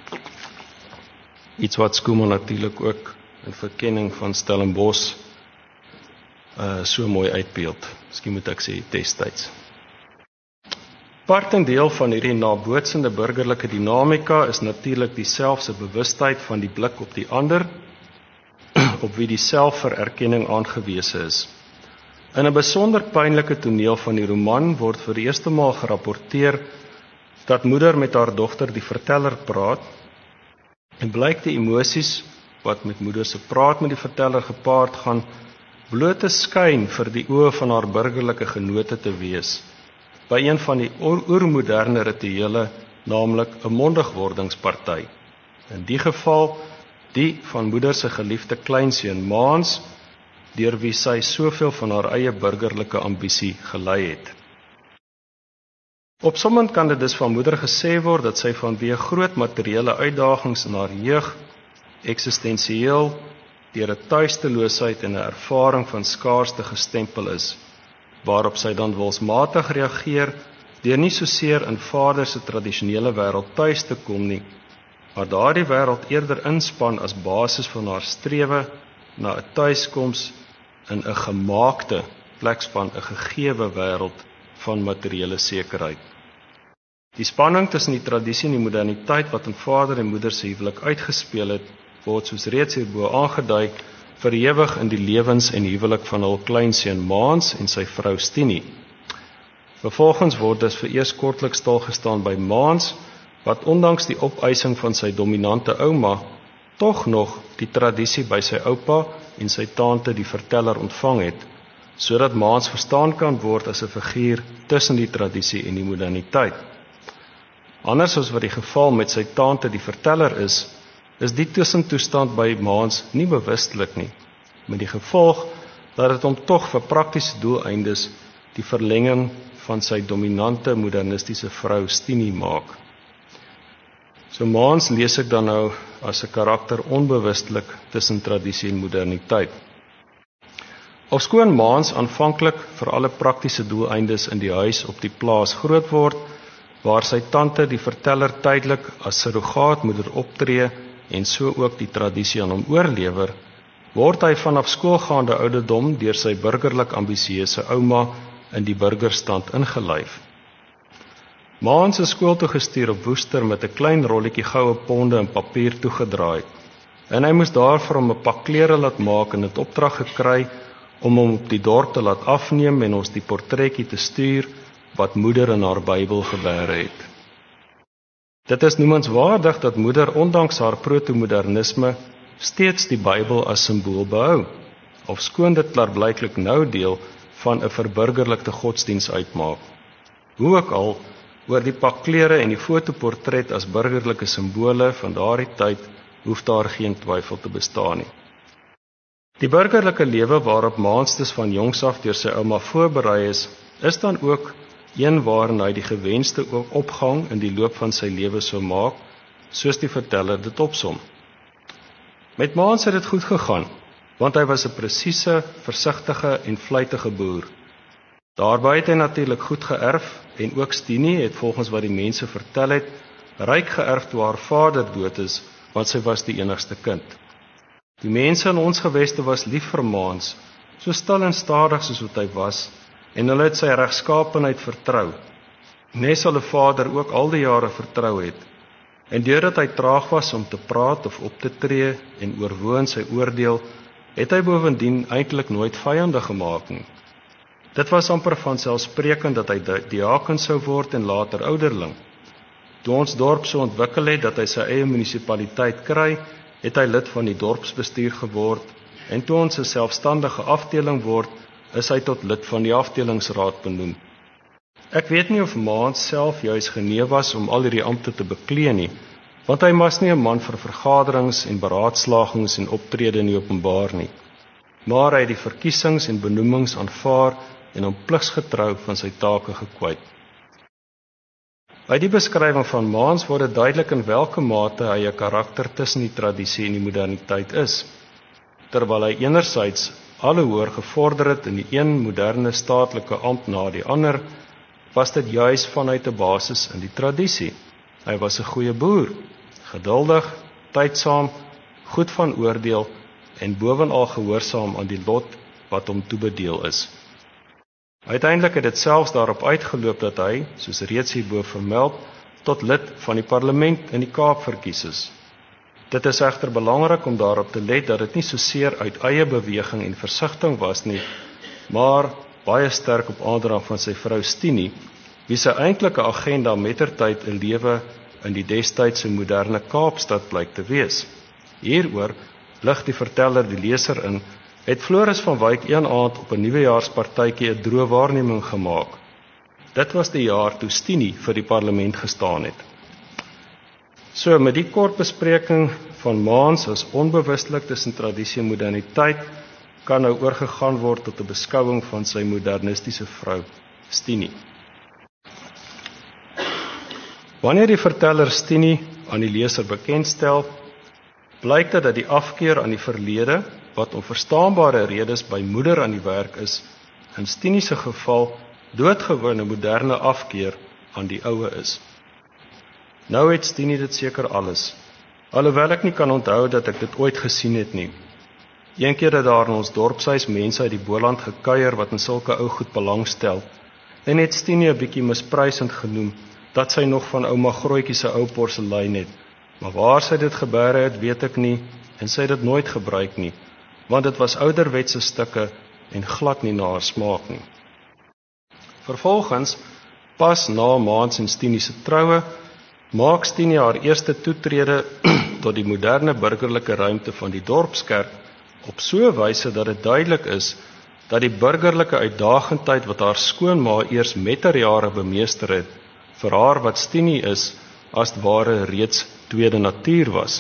Iets wat Schoeman natuurlik ook in verkenning van Stellenbosch uh, so mooi uitbeeld. Miskien moet ek sê destyds. Part en deel van hierdie nabootsende burgerlike dinamika is natuurlik die selfse bewustheid van die blik op die ander, op wie die selfvererkenning aangewese is. In 'n besonder pynlike toneel van die roman word vir die eerste maal gerapporteer dat moeder met haar dogter die verteller praat, en blyk die emosies wat met moeder se praat met die verteller gepaard gaan, blote skyn vir die oë van haar burgerlike genote te wees, by een van die oermoderne rituele, naamlik 'n mondigwordingsparty. In die geval, die van moeder se geliefde kleinseun Maans, deur wie sy soveel van haar eie burgerlike ambisie gelei het. Opsommend kan dit dus van moeder gesê word dat sy vanweë groot materiële uitdagings in haar jeug, eksistensieel, deur 'n tuisteloosheid en 'n ervaring van skaarste gestempel is, waarop sy dan wilsmatig reageer, deur nie soseer in vader se tradisionele wêreld tuis te kom nie, maar daardie wêreld eerder inspan as basis van haar strewe na 'n tuiskoms in 'n gemaakte plekspan, 'n gegewe wêreld van materiële sekerheid. Die spanning tussen die tradisie en die moderniteit wat in vader en moeder se huwelik uitgespeel het, word soos reeds hierbo aangedui, verewig in die lewens en huwelik van hul kleinseun Maans en sy vrou Stinie. Vervolgens word dus vereers kortliks stilgestaan by Maans, wat ondanks die opeising van sy dominante ouma, tog nog die tradisie by sy oupa en sy tante die verteller ontvang het, sodat Maans verstaan kan word as 'n figuur tussen die tradisie en die moderniteit. Anders as wat die geval met sy tante die verteller is, is die tussentoestand by Maans nie bewustelik nie, met die gevolg dat dit hom tog vir praktiese doeleindes die verlenging van sy dominante modernistiese vrou Stinie maak. So Maans lees ek dan nou as 'n karakter onbewustelik tussen tradisie en moderniteit. Ofskoon Maans aanvanklik vir alle praktiese doeleindes in die huis op die plaas groot word, waar sy tante die verteller tydelik as surrogaatmoeder optree en so ook die tradisie aan hom oorlewer, word hy vanaf skoolgaande ouderdom deur sy burgerlik ambisieuse ouma in die burgerstand ingelyf. Maans is skool toe gestuur op Woester met 'n klein rolletjie goue ponde en papier toegedraai, en hy moes daarvoor hom 'n pak klere laat maak en het opdrag gekry om hom op die dorp te laat afneem en ons die portretjie te stuur wat moeder in haar Bybel gebeere het. Dit is noemenswaardig dat moeder ondanks haar proto-modernisme steeds die Bybel as simbool behou, ofskoon dit klaarblyklik nou deel van 'n verburgerlikte godsdiens uitmaak. Hoe ook al, oor die pak klere en die fotoportret as burgerlike simbole van daardie tyd hoef daar geen twyfel te bestaan nie. Die burgerlike lewe waarop Maanstes van jongs af deur sy ouma voorberei is, is dan ook een waarin hy die gewenste opgang in die loop van sy lewe sou maak, soos die verteller dit opsom. Met Maans het dit goed gegaan, want hy was 'n presiese, versigtige en vlytige boer. Daarby het hy natuurlik goed geërf en ook Stinie het volgens wat die mense vertel het, ryk geërf toe haar vader dood is, want sy was die enigste kind. Die mense in ons geweste was lief vir Maans, so stil en stadig soos wat hy was, en hulle het sy regskaapenheid vertrou, nes hulle vader ook al die jare vertrou het, en deurdat hy traag was om te praat of op te tree en oorwoon sy oordeel, het hy bovendien eintlik nooit vyande gemaak nie. Dit was amper vanselfsprekend dat hy diaken sou word en later ouderling. Toe ons dorp so ontwikkel het dat hy sy eie munisipaliteit kry, het hy lid van die dorpsbestuur geword, en toe ons 'n selfstandige afdeling word, is hy tot lid van die afdelingsraad benoem. Ek weet nie of Maans self juis genee was om al hierdie ampte te beklee nie, want hy was nie 'n man vir vergaderings en beraadslagings en optrede in die openbaar nie, maar hy het die verkiesings en benoemings aanvaar en hom pligsgetrou van sy take gekwyt. Uit die beskrywing van Maans word dit duidelik in watter mate hy 'n karakter tussen die tradisie en die moderniteit is. Terwyl hy enerzijds alle hoër gevorder het in die een moderne staatlike ampt na die ander, was dit juis vanuit 'n basis in die tradisie. Hy was 'n goeie boer, geduldig, tydsaam, goed van oordeel en bovenal gehoorsaam aan die lot wat hom toebedeel is. Uiteindelik het dit selfs daarop uitgeloop dat hy, soos reeds hierbo vermeld, tot lid van die parlement in die Kaap verkies is. Dit is egter belangrik om daarop te let dat dit nie soseer uit eie beweging en versigtiging was nie, maar baie sterk op aandrang van sy vrou Stinie, wie sy eintlike agenda mettertyd 'n lewe in die destydse moderne Kaapstad blyk te wees. Hieroor lig die verteller die leser in, het Floris van Wyk een aand op 'n nuwejaarspartytjie 'n droë waarneming gemaak. Dit was die jaar toe Stinie vir die parlement gestaan het. So, met die kort bespreking van Maans as onbewustelik tussen tradisie en moderniteit, kan nou oorgegaan word tot 'n beskouing van sy modernistiese vrou, Stinie. Wanneer die verteller Stinie aan die leser bekendstel, blyk dit dat die afkeer aan die verlede, wat om verstaanbare redes by moeder aan die werk is, in Stinie se geval doodgewone moderne afkeer aan die oue is. Nou het Stinie dit seker alles, alhoewel ek nie kan onthou dat ek dit ooit gesien het nie. Een keer het daar in ons dorpshuis mense uit die Boland gekuier wat in sulke ou goed belangstel, en het Stinie 'n bietjie misprysend genoem, dat sy nog van ouma Grootjie se ou porselein het, maar waar sy dit gebeure het, weet ek nie, en sy het dit nooit gebruik nie, want dit was ouderwetse stukke en glad nie na haar smaak nie. Vervolgens, pas na Maans en Stinie se troue, maak Stinie haar eerste toetrede tot die moderne burgerlike ruimte van die dorpskerk op so 'n wyse dat dit duidelik is dat die burgerlike uitdagendheid wat haar skoonma eers met haar jare bemeester het, vir haar wat Stinie is, as ware reeds tweede natuur was.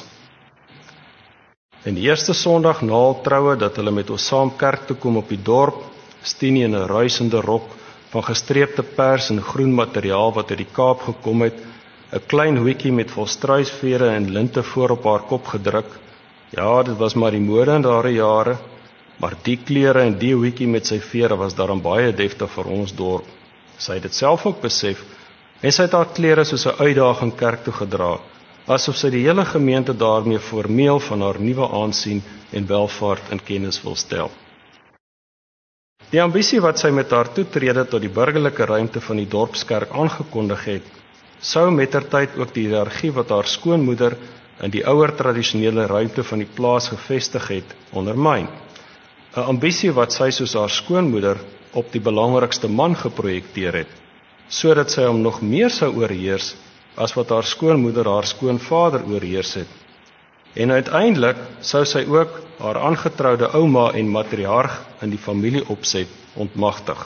En die eerste Sondag na hul troue dat hulle met ons saam kerk toe kom op die dorp, Stinie in 'n ruisende rok van gestreepte pers en groen materiaal wat uit die Kaap gekom het, 'n klein hoedjie met volstruisvere en linte voor op haar kop gedruk. Ja, dit was maar die mode in daardie jare, maar die klere en die hoedjie met sy vere was daarom baie deftig vir ons dorp. Sy het dit self ook besef, en sy het haar klere soos 'n uitdaging kerk toe gedra, asof sy die hele gemeente daarmee formeel van haar nuwe aansien en welvaart in kennis wil stel. Die ambisie wat sy met haar toetrede tot die burgerlike ruimte van die dorpskerk aangekondig het, sou mettertyd ook die hiërargie wat haar skoonmoeder in die ouer tradisionele ruimte van die plaas gevestig het, ondermyn. 'n Ambisie wat sy soos haar skoonmoeder op die belangrikste man geprojekteer het, sodat sy hom nog meer sou oorheers as wat haar skoonmoeder haar skoonvader oorheers het. En uiteindelik sou sy ook haar aangetroude ouma en matriarg in die familieopset ontmagtig.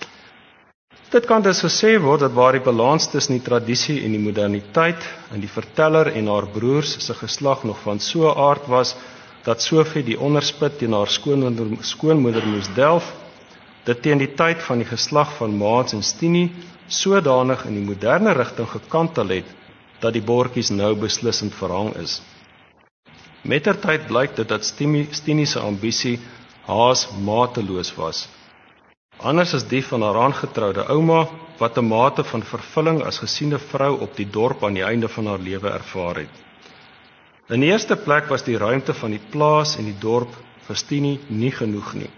Dit kan dus gesê word dat waar die balans tussen die tradisie en die moderniteit in die verteller en haar broers se geslag nog van so 'n aard was, dat Sofie die onderspit teen haar skoonmoeder, skoonmoeder moes delf, dit teen die tyd van die geslag van Maans en Stinie sodanig in die moderne rigting gekantel het, dat die bordjies nou beslissend verhang is. Mettertyd blyk dit dat Stinie se ambisie haas mateloos was. Anders as die van haar aangetroude ouma, wat 'n mate van vervulling as gesiene vrou op die dorp aan die einde van haar lewe ervaar het. In die eerste plek was die ruimte van die plaas en die dorp vir Stinie nie genoeg nie.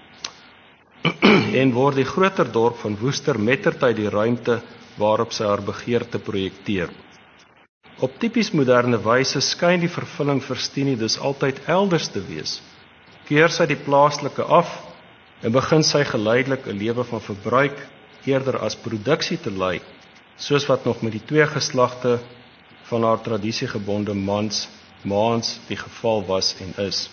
En word die groter dorp van Woester mettertyd die ruimte waarop sy haar begeerte projekteer. Op tipies moderne wyse skyn die vervulling vir Stinie dus altyd elders te wees. Keer sy die plaaslike af en begin sy geleidelik 'n lewe van verbruik eerder as produksie te lei, soos wat nog met die twee geslagte van haar tradisiegebonde mans, maans die geval was en is.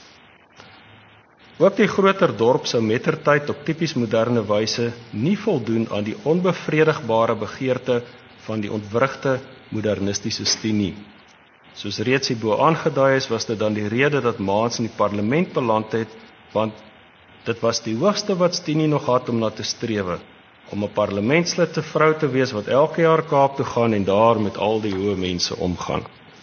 Ook die groter dorp sou mettertyd op tipies moderne wyse nie voldoen aan die onbevredigbare begeerte van die ontwrigte modernistiese Stinie. Soos reeds hierbo aangedui is, was dit dan die rede dat Maans in die parlement beland het, want dit was die hoogste wat Stinie nog had om na te strewe, om 'n parlementslid vrou te wees wat elke jaar Kaap toe gaan en daar met al die hoë mense omgaan.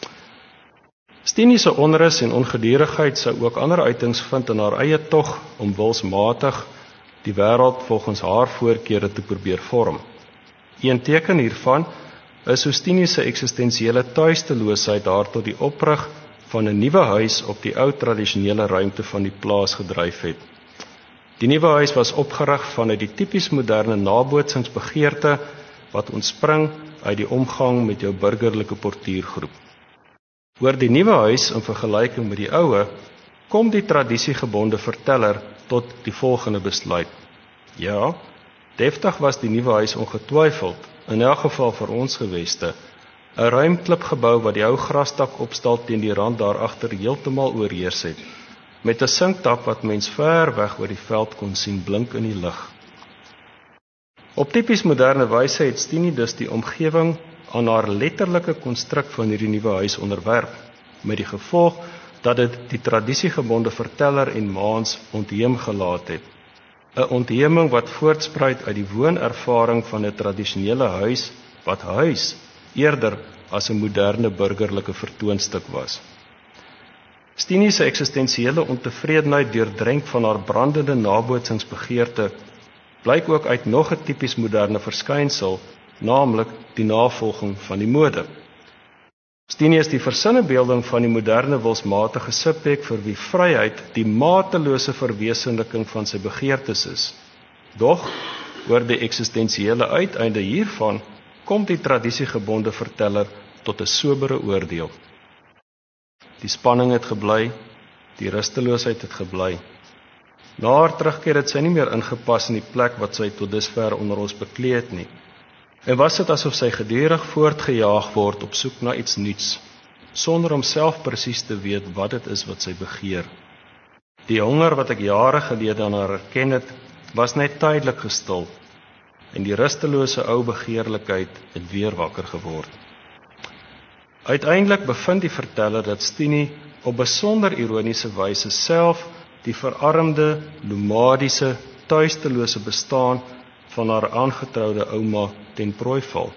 Stinie se onrus en ongedurigheid sou ook ander uitings vind in haar eie tog om wilsmatig die wêreld volgens haar voorkeure te probeer vorm. Een teken hiervan is hoe Stinie se eksistensiële tuisteloosheid haar tot die oprig van 'n nuwe huis op die ou tradisionele ruimte van die plaas gedryf het. Die nuwe huis was opgerig vanuit die tipies moderne nabootsingsbegeerte wat ontspring uit die omgang met jou burgerlike portuïergroep. Oor die nuwe huis in vergelyking met die oue, kom die tradisiegebonde verteller tot die volgende besluit. Ja, deftig was die nuwe huis ongetwyfeld, in elk geval vir ons geweste, 'n ruim klipgebou wat die ou grasdak opstal teen die rand daarachter heeltemal oorheers het, met 'n sinktap wat mens ver weg oor die veld kon sien blink in die lig. Op tipies moderne wyse het Stinie dus die omgewing aan haar letterlike konstruk van hierdie nuwe huis onderwerp, met die gevolg dat dit die tradisiegebonde verteller en Maans ontheem gelaat het. 'n Ontheming wat voortspruit uit die woonervaring van 'n tradisionele huis, wat huis eerder as 'n moderne burgerlike vertoonstuk was. Stinie se eksistensiële ontevredenheid deurdrenk van haar brandende nabootsingsbegeerte blyk ook uit nog 'n tipies moderne verskynsel, naamlik die navolging van die mode. Stinie is die versinnebeelding van die moderne wilsmatige subjek vir wie vryheid die matelose verwesenliking van sy begeertes is. Doch, oor die eksistensiële uiteinde hiervan, kom die tradisiegebonde verteller tot 'n sobere oordeel. Die spanning het gebly, die rusteloosheid het gebly. Na haar terugkeer het sy nie meer ingepas in die plek wat sy tot dusver onder ons bekleed het nie. En was dit asof sy gedurig voortgejaag word op soek na iets nuuts, sonder om self presies te weet wat dit is wat sy begeer. Die honger wat ek jare gelede aan haar herken het, was net tydelik gestil, en die rustelose ou begeerlikheid het weer wakker geword. Uiteindelik bevind die verteller dat Stinie op besonder ironiese wyse self die verarmde, nomadiese, tuistelose bestaan van haar aangetroude ouma ten prooi val.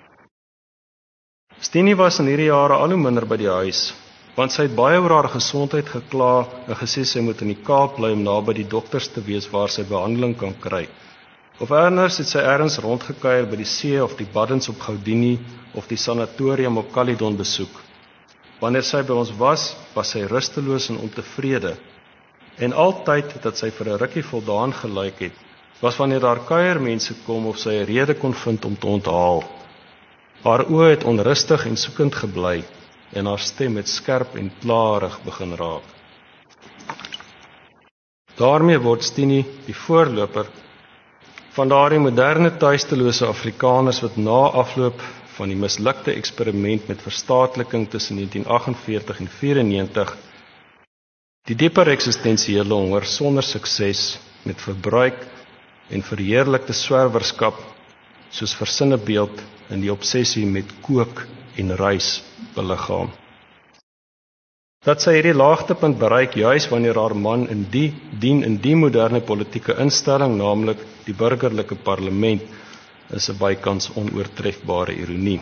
Stinie was in hierdie jare al hoe minder by die huis, want sy het baie oor haar gesondheid gekla en gesê sy moet in die Kaap bly om naby die dokters te wees waar sy behandeling kan kry. Of elders het sy ergens rondgekuier by die see of die baddens op Goudini of die sanatorium op Caledon besoek. Wanneer sy by ons was, was sy rusteloos en ontevrede. En altyd dat sy vir 'n rukkie voldaan gelyk het, was wanneer daar kuiermense kom of sy 'n rede kon vind om te onthaal. Haar oë het onrustig en soekend gebly en haar stem het skerp en klarig begin raak. Daarmee word Stinie die voorloper van daardie moderne tuistelose Afrikaners wat na afloop van die mislukte eksperiment met verstaatliking tussen negentien agt en negentien vyf en negentig Die dieper eksistensiële honger sonder sukses met verbruik en verheerlikte swerwerskap soos versinne beeld in die obsessie met kook en rys beliggaam. Dat sy hierdie laagtepunt bereik juis wanneer haar man in die dien in die moderne politieke instelling, naamlik die burgerlike parlement, is 'n bykans onoortrefbare ironie.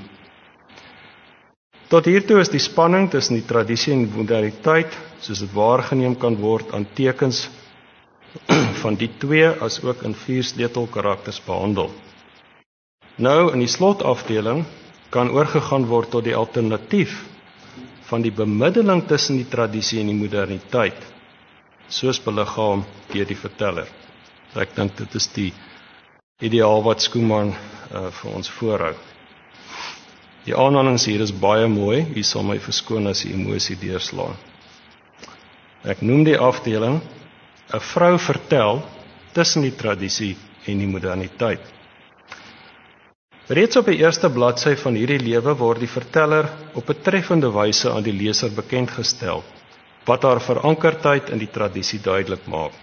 Tot hiertoe is die spanning tussen die tradisie en die moderniteit, soos dit waargeneem kan word, aan tekens van die twee as ook in vier sleutelkarakters behandel. Nou, in die slotafdeling kan oorgegaan word tot die alternatief van die bemiddeling tussen die tradisie en die moderniteit, soos beliggaam deur die verteller. Ek dink dit is die ideaal wat Schoeman uh, vir ons voorhou. Die aanhalings hier is baie mooi, hier sal my verskoon as die emosie deurslaan. Ek noem die afdeling 'n vrou vertel tussen die tradisie en die moderniteit. Reeds op die eerste bladsy van hierdie lewe word die verteller op 'n treffende wyse aan die leser bekendgestel, wat haar verankerdheid in die tradisie duidelik maak.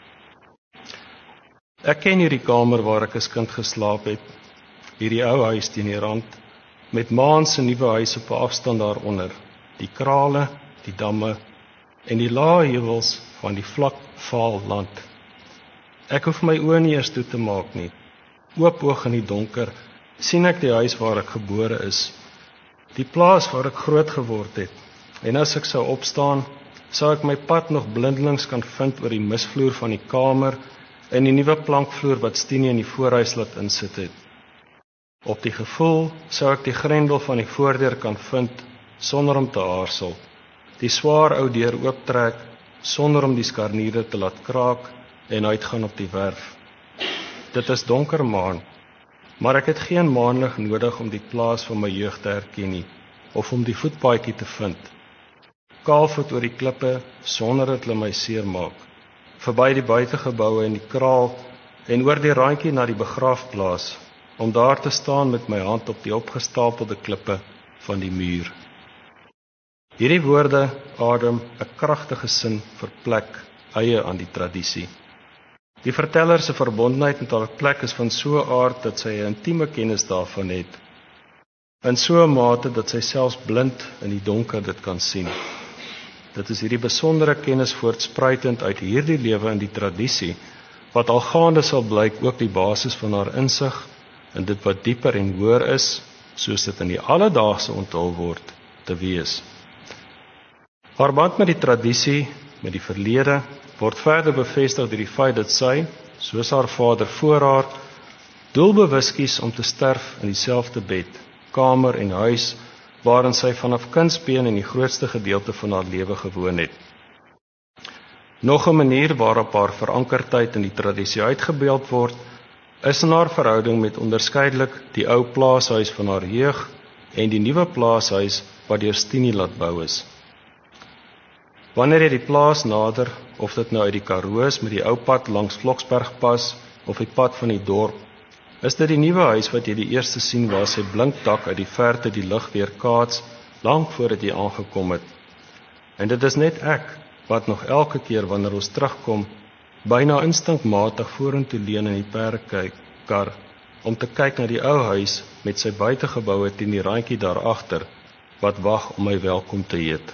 Ek ken hierdie kamer waar ek as kind geslaap het, hierdie ou huis teen die rand, met ma se nuwe huis op 'n afstand daaronder, die krale, die damme en die lae heuwels van die vlak, vaal land. Ek hoef my oë nie eers toe te maak nie. Oop oog in die donker sien ek die huis waar ek gebore is, die plaas waar ek groot geword het, en as ek sou opstaan, sou ek my pad nog blindelings kan vind oor die misvloer van die kamer en die nuwe plankvloer wat Stinie in die voorhuis laat insit het. Op die gevoel sou ek die grendel van die voordeur kan vind sonder om te aarsel, die swaar ou deur ooptrek sonder om die skarniere te laat kraak en uitgaan op die werf. Dit is donker maan, maar ek het geen maanlig nodig om die plaas van my jeug te herken nie, of om die voetpaadjie te vind. Kaalvoet oor die klippe, sonder dat hulle my seer maak, verby die buitegeboue en die kraal, en oor die randjie na die begraafplaas, om daar te staan met my hand op die opgestapelde klippe van die muur. Hierdie woorde adem 'n kragtige sin vir plek, eie aan die tradisie. Die verteller se verbondenheid met haar plek is van so 'n aard dat sy 'n intieme kennis daarvan het, in so 'n mate dat sy selfs blind in die donker dit kan sien. Dit is hierdie besondere kennis voortspruitend uit hierdie lewe in die tradisie, wat al gaande sal blyk ook die basis van haar insig in dit wat dieper en hoër is, soos dit in die alledaagse onthul word, te wees. Haar band met die tradisie, met die verlede, word verder bevestig deur die feit dat sy, soos haar vader voor haar, doelbewus kies om te sterf in dieselfde bed, kamer en huis, waarin sy vanaf kindsbeen in die grootste gedeelte van haar lewe gewoon het. Nog 'n manier waarop haar verankerdheid in die tradisie uitgebeeld word, is in haar verhouding met onderskeidelik die ou plaashuis van haar jeug en die nuwe plaashuis wat deur Stinie laat bou is. Wanneer jy die plaas nader, of dit nou uit die Karoo is met die ou pad langs Vloksberg pas, of die pad van die dorp, is dit die nuwe huis wat jy die eerste sien waar sy blink dak uit die verte die lig weer kaats, lank voordat jy aangekom het. En dit is net ek, wat nog elke keer wanneer ons terugkom, byna instinkmatig vorentoe leun in die perdekar, om te kyk na die ou huis met sy buitegeboue teen die randjie daarachter, wat wag om my welkom te heet.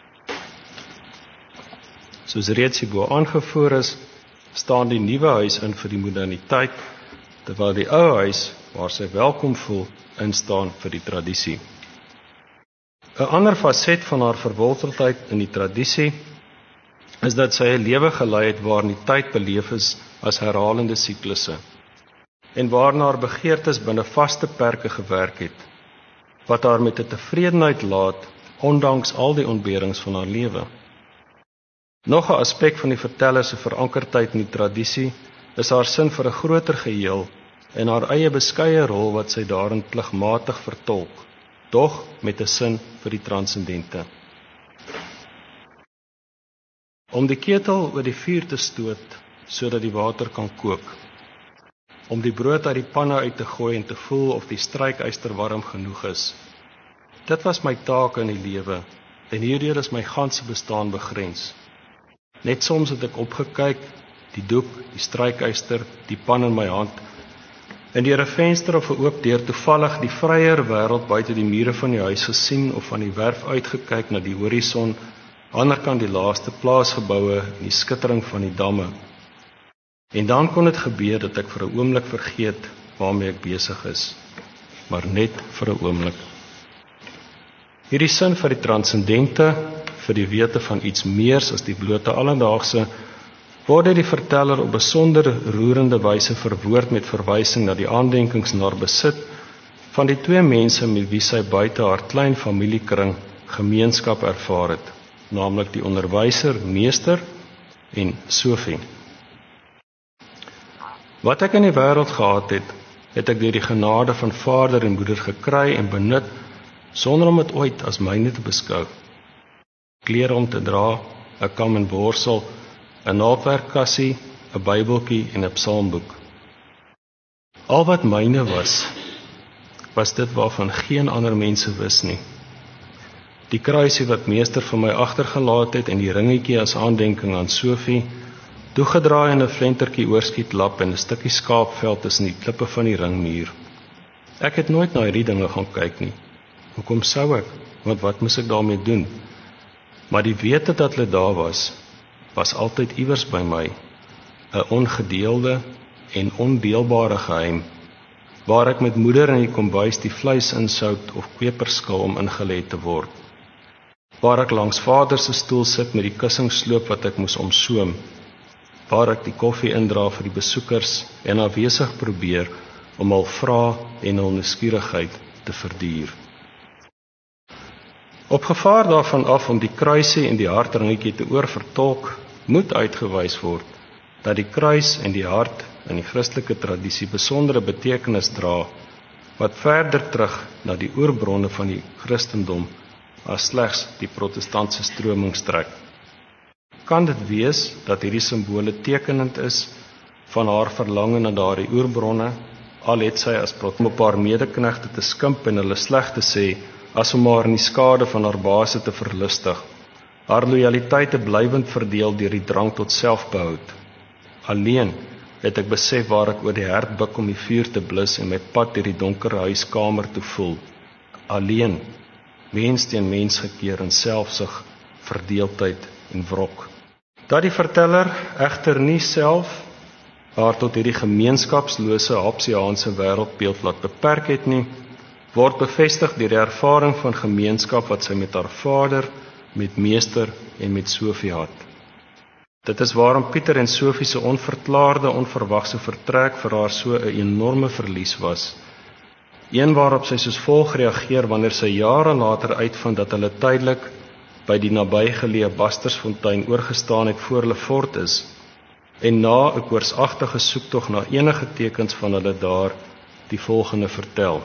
Soos reeds hierbo aangevoer is, staan die nuwe huis in vir die moderniteit, terwyl die ou huis, waar sy welkom voel, instaan vir die tradisie. 'n Ander faset van haar verwolteldheid in die tradisie, is dat sy 'n lewe gelei het waarin die tyd beleef is as herhalende siklusse, en waarin haar begeertes binne vaste perke gewerk het, wat haar met 'n tevredenheid laat, ondanks al die ontberings van haar lewe. Nog 'n aspek van die verteller se verankerdheid in die tradisie is haar sin vir 'n groter geheel en haar eie beskeie rol wat sy daarin pligmatig vertolk, dog met 'n sin vir die transcendente. Om die ketel oor die vuur te stoot sodat die water kan kook, om die brood uit die panne uit te gooi en te voel of die strykyster warm genoeg is. Dit was my taak in die lewe en hierdeur is my ganse bestaan begrens. Net soms het ek opgekyk, die doek, die strykyster, die pan in my hand, en deur 'n venster of 'n oop deur toevallig die vryer wêreld buite die mure van die huis gesien of van die werf uitgekyk na die horison, aanderkant die laaste plaasgeboue en die skittering van die damme. En dan kon dit gebeur dat ek vir 'n oomblik vergeet waarmee ek besig is, maar net vir 'n oomblik. Hierdie sin vir die transcendente, vir die wete van iets meers as die blote alledaagse, word deur die verteller op besonder roerende wyse verwoord met verwysing na die aandenkings na besit van die twee mense met wie sy buite haar klein familiekring gemeenskap ervaar het, naamlik die onderwyser, meester en Sofie. Wat ek in die wêreld gehad het, het ek deur die genade van vader en moeder gekry en benut, sonder om dit ooit as myne te beskou. Klere om te dra, 'n kam en borsel, 'n naaldwerkkassie, 'n Bybeltjie en 'n psalmboek. Al wat myne was, was dit waarvan geen ander mense wis nie. Die kruisie wat meester vir my agtergelaat het en die ringetjie as aandenking aan Sofie, toegedraai in 'n flentertjie oorskietlap en 'n stukkie skaapvel tussen die klippe van die ringmuur. Ek het nooit na hierdie dinge gaan kyk nie. Hoekom sou ek? Want wat moes ek daarmee doen? Maar die wete dat hulle daar was, was altyd iewers by my, 'n ongedeelde en ondeelbare geheim, waar ek met moeder in die kombuis die vleis insout of peperskil om ingelê te word, waar ek langs vader se stoel sit met die kussingsloop wat ek moes omsoom, waar ek die koffie indra vir die besoekers en afwesig probeer om hul vrae en hul nuuskierigheid te verduur. Op gevaar daarvan af om die kruisie en die hartringetjie te oorvertolk, moet uitgewys word dat die kruis en die hart in die Christelike tradisie besondere betekenis dra, wat verder terug na die oorbronne van die Christendom as slegs die protestantse stroming strek. Kan dit wees dat hierdie simbole tekenend is van haar verlange na daardie oorbronne, al het sy as om op haar medeknegte te skimp en hulle sleg te sê, as om haar in die skade van haar baase te verlustig, haar lojaliteite blywend verdeel deur die drang tot selfbehoud. Alleen het ek besef waar ek oor die hert buk om die vuur te blus en my pad deur die donker huiskamer te voel. Alleen, mens teen mens gekeer in selfsug, verdeeldheid en wrok. Dat die verteller egter nie self haar tot hierdie gemeenskapslose Hobbesiaanse wêreldbeeld laat beperk het nie, word bevestig deur die ervaring van gemeenskap wat sy met haar vader, met meester en met Sofie had. Dit is waarom Pieter en Sofie se onverklaarde, onverwagse vertrek vir haar so 'n enorme verlies was. Een waarop sy soos volg reageer wanneer sy jare later uitvind dat hulle tydelik by die nabygeleë Bastersfontein oorgestaan het voor hulle fort is, en na 'n koorsagtige soektog na enige tekens van hulle daar die volgende vertel.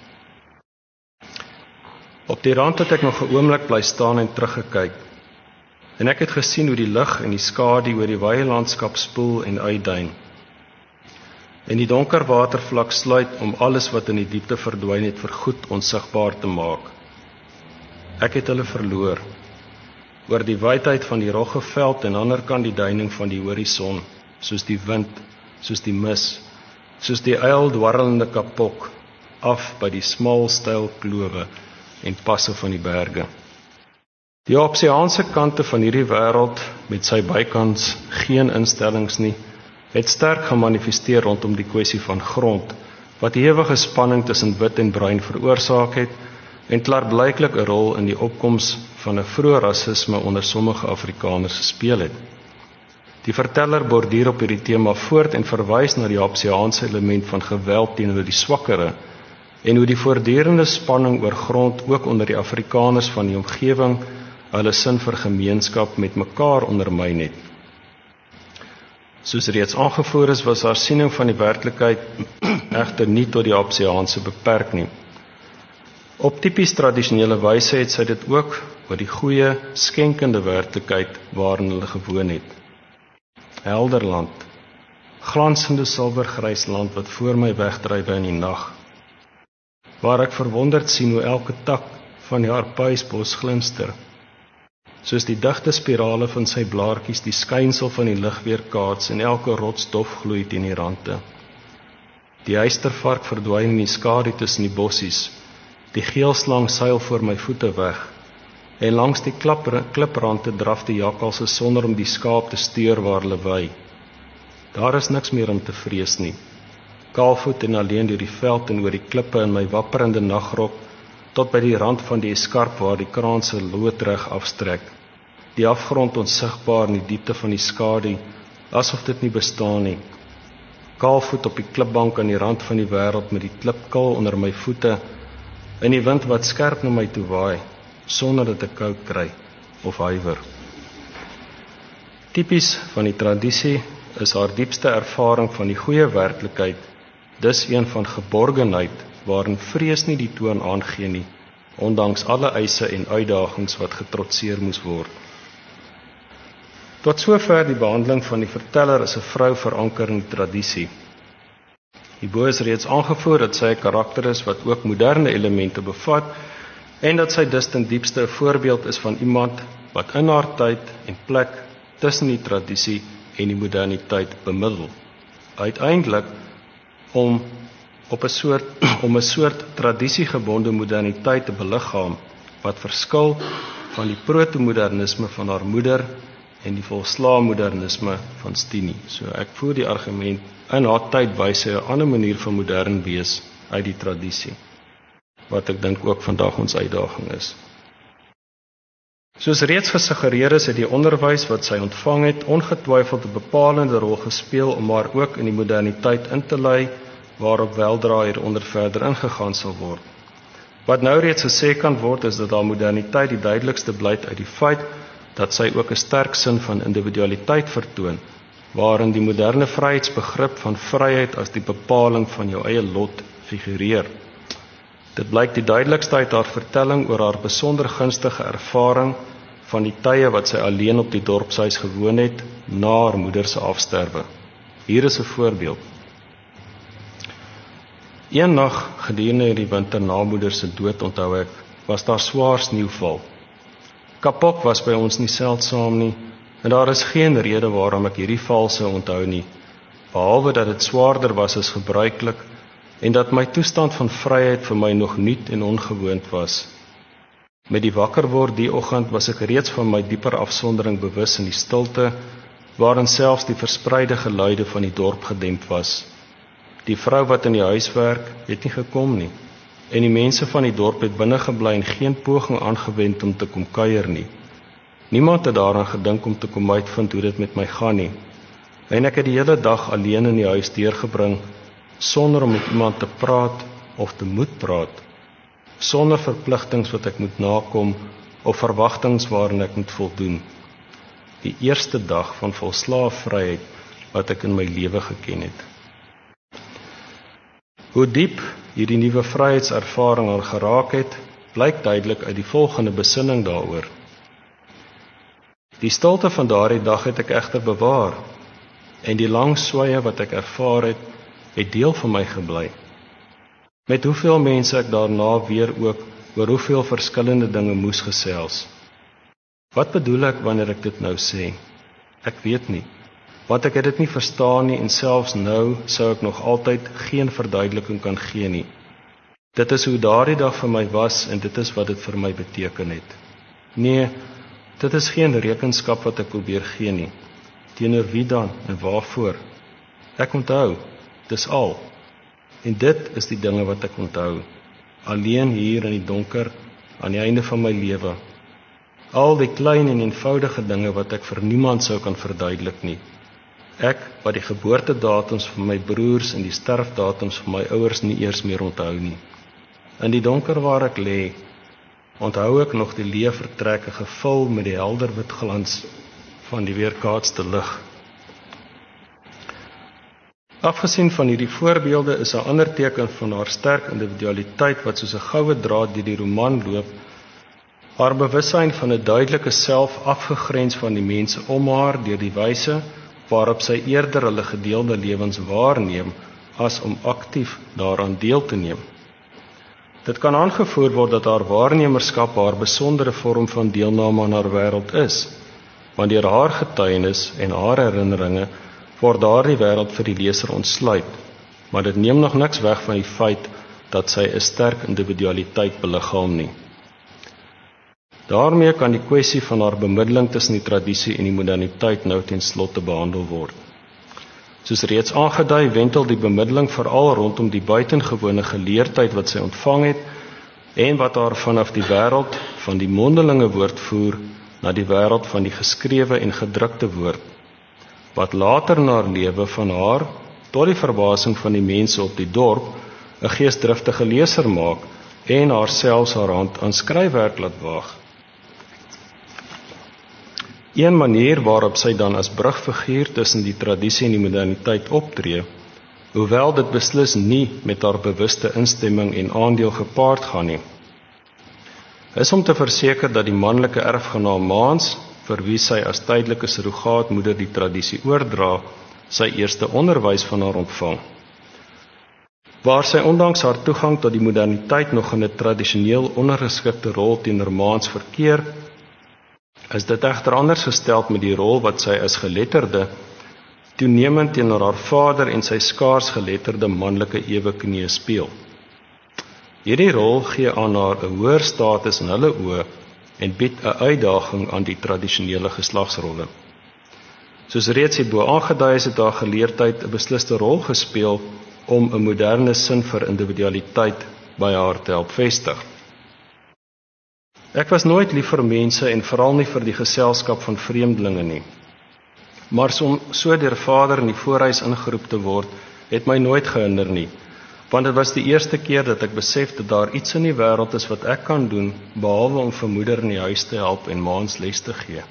Op die rand het ek nog 'n oomblik bly staan en teruggekyk, en ek het gesien hoe die lig en die skadu oor die wye landskap spoel en uitduin, en die donker watervlak sluit om alles wat in die diepte verdwyn het vergoed onsigbaar te maak. Ek het hulle verloor, oor die wydheid van die rogge veld en aanderkant die duining van die horison, soos die wind, soos die mis, soos die uil dwarrelende kapok, af by die smal styl klowe en passe van die berge. Die Hobbesiaanse kante van hierdie wêreld, met sy bykans geen instellings nie, het sterk gemanifesteer rondom die kwessie van grond, wat die ewige spanning tussen wit en bruin veroorsaak het, en klaarblyklik 'n rol in die opkoms van 'n vroeë rasisme onder sommige Afrikaners gespeel het. Die verteller borduur op hierdie tema voort en verwys na die Hobbesiaanse element van geweld teenoor die swakkere, en hoe die voortdurende spanning oor grond ook onder die Afrikaners van die omgewing hulle sin vir gemeenskap met mekaar ondermyn het. Soos reeds aangevoer is, was haar siening van die werklikheid egter nie tot die Hobbesiaanse beperk nie. Op tipies tradisionele wyse het sy dit ook oor die goeie, skenkende werklikheid waarin hulle gewoon het. Helder land, glansende silwergrys land wat voor my wegdryf in die nag, waar ek verwonderd sien hoe elke tak van die harpuisbos glinster, soos die digte spirale van sy blaartjies die skynsel van die lig weerkaats en elke rots dof gloei teen die rande. Die eystervark verdwyn in die skadu tussen die bossies, die geelslang seil voor my voete weg, en langs die kliprande draf die jakkalse sonder om die skaap te steur waar hulle wy. Daar is niks meer om te vrees nie. Kaalvoet en alleen deur die veld en oor die klippe in my wapperende nagrok, tot by die rand van die eskarp waar die kraanse loodreg afstrek. Die afgrond onsigbaar in die diepte van die skadu, asof dit nie bestaan nie. Kaalvoet op die klipbank aan die rand van die wêreld met die klipkil onder my voete, in die wind wat skerp na my toe waai, sonder dat ek koud kry of huiwer. Tipies van die tradisie is haar diepste ervaring van die goeie werklikheid, dis een van geborgenheid, waarin vrees nie die toon aangee nie, ondanks alle eise en uitdagings wat getrotseer moes word. Tot sover die behandeling van die verteller as 'n vrou veranker in die tradisie. Hierbo is reeds aangevoer dat sy 'n karakter is wat ook moderne elemente bevat en dat sy dus ten diepste 'n voorbeeld is van iemand wat in haar tyd en plek tussen die tradisie en die moderniteit bemiddel. Uiteindelik om op 'n soort om 'n soort tradisiegebonde moderniteit te beliggaam wat verskil van die proto-modernisme van haar moeder en die volslae modernisme van Stini. So ek voer die argument, in haar tyd wys sy 'n ander manier van modern wees uit die tradisie, wat ek dink ook vandag ons uitdaging is. Soos reeds gesuggereer is, het die onderwys wat sy ontvang het, ongetwyfeld 'n bepalende rol gespeel om haar ook in die moderniteit in te lei, waarop weldra hieronder verder ingegaan sal word. Wat nou reeds gesê kan word, is dat haar moderniteit die duidelikste blyk uit die feit dat sy ook 'n sterk sin van individualiteit vertoon, waarin die moderne vryheidsbegrip van vryheid as die bepaling van jou eie lot figureer. Dit blyk die duidelikste uit haar vertelling oor haar besonder gunstige ervaring van die tye wat sy alleen op die dorpshuis gewoon het, na haar moeder se afsterwe. Hier is 'n voorbeeld. Een nag gedurende die winter na moeder se dood, onthou ek, was daar swaar sneeuval. Kapok was by ons nie seldsaam nie, en daar is geen rede waarom ek hierdie val sou onthou nie, behalwe dat dit swaarder was as gebruiklik, en dat my toestand van vryheid vir my nog nuut en ongewoond was. Met die wakker word die oggend was ek reeds van my dieper afsondering bewus in die stilte, waarin selfs die verspreide geluide van die dorp gedemp was. Die vrou wat in die huis werk, het nie gekom nie, en die mense van die dorp het binne gebly en geen poging aangewend om te kom kuier nie. Niemand het daaraan gedink om te kom uitvind hoe dit met my gaan nie, en ek het die hele dag alleen in die huis deurgebring, sonder om met iemand te praat of te moet praat, sonder verpligtings wat ek moet nakom of verwagtings waarin ek moet voldoen. Die eerste dag van volslae vryheid wat ek in my lewe geken het. Hoe diep hierdie nuwe vryheidservaring al geraak het, blyk duidelik uit die volgende besinning daaroor. Die stilte van daardie dag het ek egter bewaar, en die lang swye wat ek ervaar het, het deel van my gebly. Met hoeveel mense ek daarna weer ook oor hoeveel verskillende dinge moes gesels. Wat bedoel ek wanneer ek dit nou sê? Ek weet nie, want ek het dit nie verstaan nie en selfs nou sou ek nog altyd geen verduideliking kan gee nie. Dit is hoe daardie dag vir my was en dit is wat dit vir my beteken het. Nee, dit is geen rekenskap wat ek probeer gee nie. Teenoor wie dan en waarvoor? Ek onthou, dis al. En dit is die dinge wat ek onthou. Alleen hier in die donker, aan die einde van my lewe. Al die klein en eenvoudige dinge wat ek vir niemand sou kan verduidelik nie. Ek wat die geboortedatums van my broers en die sterfdatums van my ouers nie eers meer onthou nie. In die donker waar ek lê, onthou ek nog die leë vertrekke gevul met die helder wit glans van die weerkaatste lig. Afgesien van hierdie voorbeelde is 'n ander teken van haar sterk individualiteit wat soos 'n goue draad deur die roman loop, haar bewussyn van 'n duidelike self afgegrens van die mense om haar deur die wyse waarop sy eerder hulle gedeelde lewens waarneem as om aktief daaraan deel te neem. Dit kan aangevoer word dat haar waarnemerskap haar besondere vorm van deelname aan haar wêreld is, want deur haar getuienis en haar herinneringe word daardie wêreld vir die leser ontsluit, maar dit neem nog niks weg van die feit dat sy 'n sterk individualiteit beliggaam nie. Daarmee kan die kwessie van haar bemiddeling tussen die tradisie en die moderniteit nou ten slotte behandel word. Soos reeds aangedui, wentel die bemiddeling veral rondom die buitengewone geleerdheid wat sy ontvang het en wat haar vanaf die wêreld van die mondelinge woordvoer na die wêreld van die geskrewe en gedrukte woord, wat later in haar lewe van haar, tot die verbasing van die mense op die dorp, 'n geesdriftige leser maak en haar selfs haar hand aan skryfwerk laat waag. Een manier waarop sy dan as brugfiguur tussen die tradisie en die moderniteit optree, hoewel dit beslis nie met haar bewuste instemming en aandeel gepaard gaan nie, is om te verseker dat die manlike erfgenaam Maans, vir wie sy as tydelike surrogaatmoeder die tradisie oordra, sy eerste onderwys van haar ontvang. Waar sy ondanks haar toegang tot die moderniteit nog in 'n tradisioneel ondergeskikte rol teenoor Maans verkeer, is dit egter anders gestel met die rol wat sy as geletterde toenemend teenoor haar vader en sy skaars geletterde manlike eweknieë speel. Hierdie rol gee aan haar 'n hoër status in hulle oë en bied 'n uitdaging aan die tradisionele geslagsrolle. Soos reeds hierbo aangedui is, het haar geleerdheid 'n besliste rol gespeel om 'n moderne sin vir individualiteit by haar te help vestig. Ek was nooit lief vir mense en veral nie vir die geselskap van vreemdelinge nie. Maar om so deur Vader in die voorhuis ingeroep te word, het my nooit gehinder nie, want dit was die eerste keer dat ek besef dat daar iets in die wêreld is wat ek kan doen, behalwe om vir moeder in die huis te help en Maans les te gee.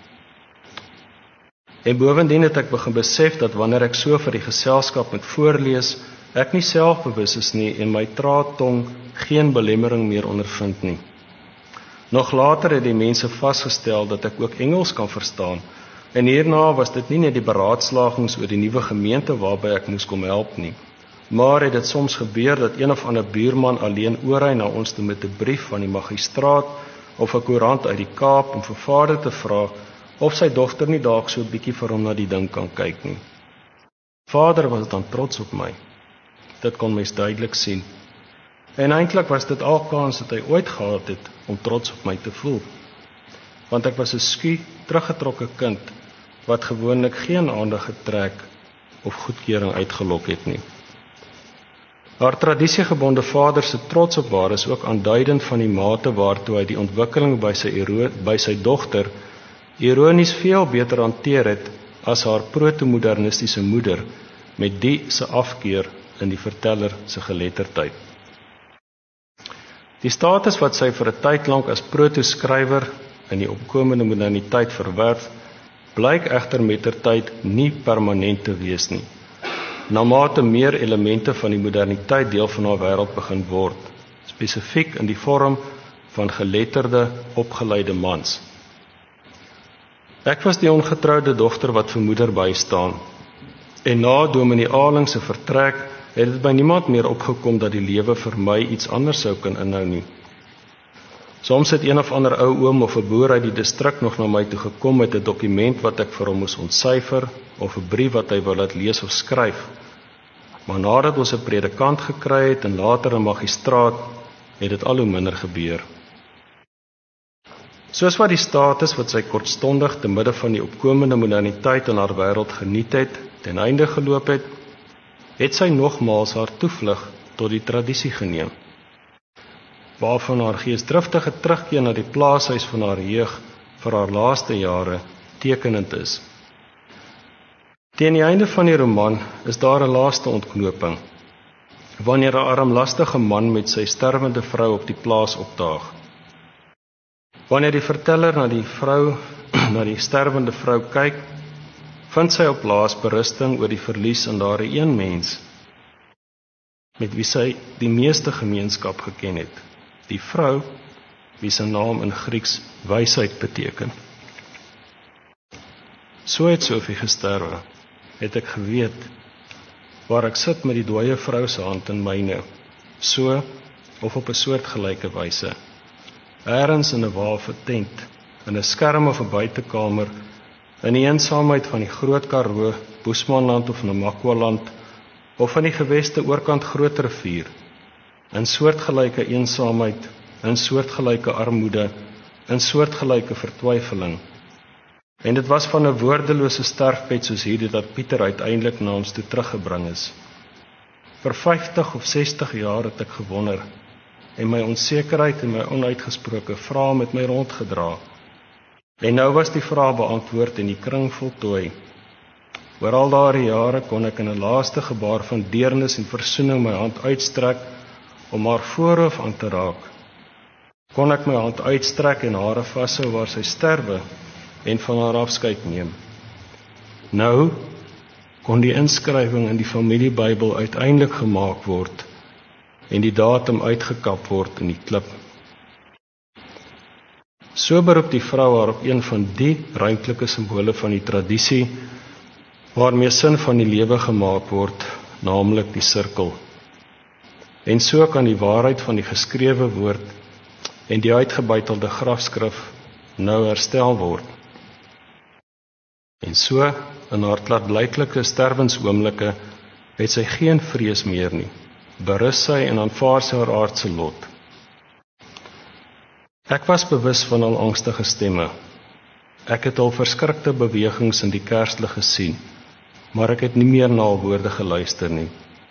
En bovendien het ek begin besef dat wanneer ek so vir die geselskap moet voorlees, ek nie selfbewus is nie en my traattong geen belemmering meer ondervind nie. Nog later het die mense vasgestel dat ek ook Engels kan verstaan, en hierna was dit nie net die beraadslagings oor die nuwe gemeente waarby ek moes kom help nie, maar het dit soms gebeur dat een of ander buurman alleen oorry na ons toe met 'n brief van die magistraat of 'n koerant uit die Kaap om vir vader te vra of sy dogter nie dalk so 'n bietjie vir hom na die ding kan kyk nie. Vader was dan trots op my. Dit kon mens duidelik sien. En eintlik was dit al kans dat hy ooit gehad het om trots op my te voel. Want ek was 'n skie, teruggetrokke kind wat gewoonlik geen aandag getrek of goedkeuring uitgelok het nie. Haar tradisiegebonde vader se trots op haar is ook aanduidend van die mate waartoe hy die ontwikkeling by sy by sy dogter ironies veel beter hanteer het as haar proto-modernistiese moeder met die se afkeer in die verteller se geletterdheid. Die status wat sy vir 'n tyd lank as proto-skrywer in die opkomende moderniteit verwerf, blyk egter mettertyd nie permanent te wees nie, naarmate meer elemente van die moderniteit deel van haar wêreld begin word, spesifiek in die vorm van geletterde, opgeleide mans. Ek was die ongetroude dogter wat vir moeder bystaan, en na Dominee Aling se vertrek het dit by niemand meer opgekom dat die lewe vir my iets anders sou kan inhou nie. Soms het een of ander ou oom of 'n boer uit die distrik nog na my toe gekom met 'n dokument wat ek vir hom moes ontsyfer of 'n brief wat hy wou laat lees of skryf. Maar nadat ons 'n predikant gekry het en later 'n magistraat, het dit al hoe minder gebeur. Soos wat die status wat sy kortstondig te midde van die opkomende moderniteit in haar wêreld geniet het, ten einde geloop het, het sy nogmaals haar toevlug tot die tradisie geneem, waarvan haar geesdriftige terugkeer na die plaashuis van haar jeug vir haar laaste jare tekenend is. Teen die einde van die roman is daar 'n laaste ontknoping, wanneer 'n armlastige man met sy sterwende vrou op die plaas opdaag. Wanneer die verteller na die vrou, na die sterwende vrou kyk, vind sy op laas berusting oor die verlies aan daardie een mens, met wie sy die meeste gemeenskap geken het. Die vrou, wie se naam in Grieks wysheid beteken. So het Sophie gesterwe, het ek geweet, waar ek sit met die dooie vrou se hand in myne, so of op 'n soortgelyke wyse. Ergens in 'n wa of 'n tent, in 'n skerm of 'n buitekamer, in die eensaamheid van die Groot Karoo, Boesmanland of Namakwa-land, of in die geweste oorkant Groot Rivier, in soortgelyke eensaamheid, in soortgelyke armoede, in soortgelyke vertwyfeling. En dit was van 'n woordelose sterfbed soos hierdie dat Pieter uiteindelik na ons toe teruggebring is. Vir vyftig of sestig jaar het ek gewonder, en my onsekerheid en my onuitgesproke vrae met my rondgedra. En nou was die vraag beantwoord en die kring voltooi. Oor al daardie jare kon ek in 'n laaste gebaar van deernis en versoening my hand uitstrek om haar voorhoof aan te raak. Kon ek my hand uitstrek en haar vashou waar sy sterwe en van haar afskeid neem. Nou kon die inskrywing in die familiebybel uiteindelik gemaak word en die datum uitgekap word in die klip. So beroep die vrou haar op een van die ruimtelike simbole van die tradisie waarmee sin van die lewe gemaak word, naamlik die sirkel. En so kan die waarheid van die geskrewe woord en die uitgebuitelde grafskrif nou herstel word. En so, in haar klaarblyklike sterwensoomblikke, het sy geen vrees meer nie, berus sy en aanvaar sy haar aardse lot. Ek was bewus van al angstige stemme. Ek het al verskrikte bewegings in die kerslig gesien, maar ek het nie meer na al woorde geluister nie.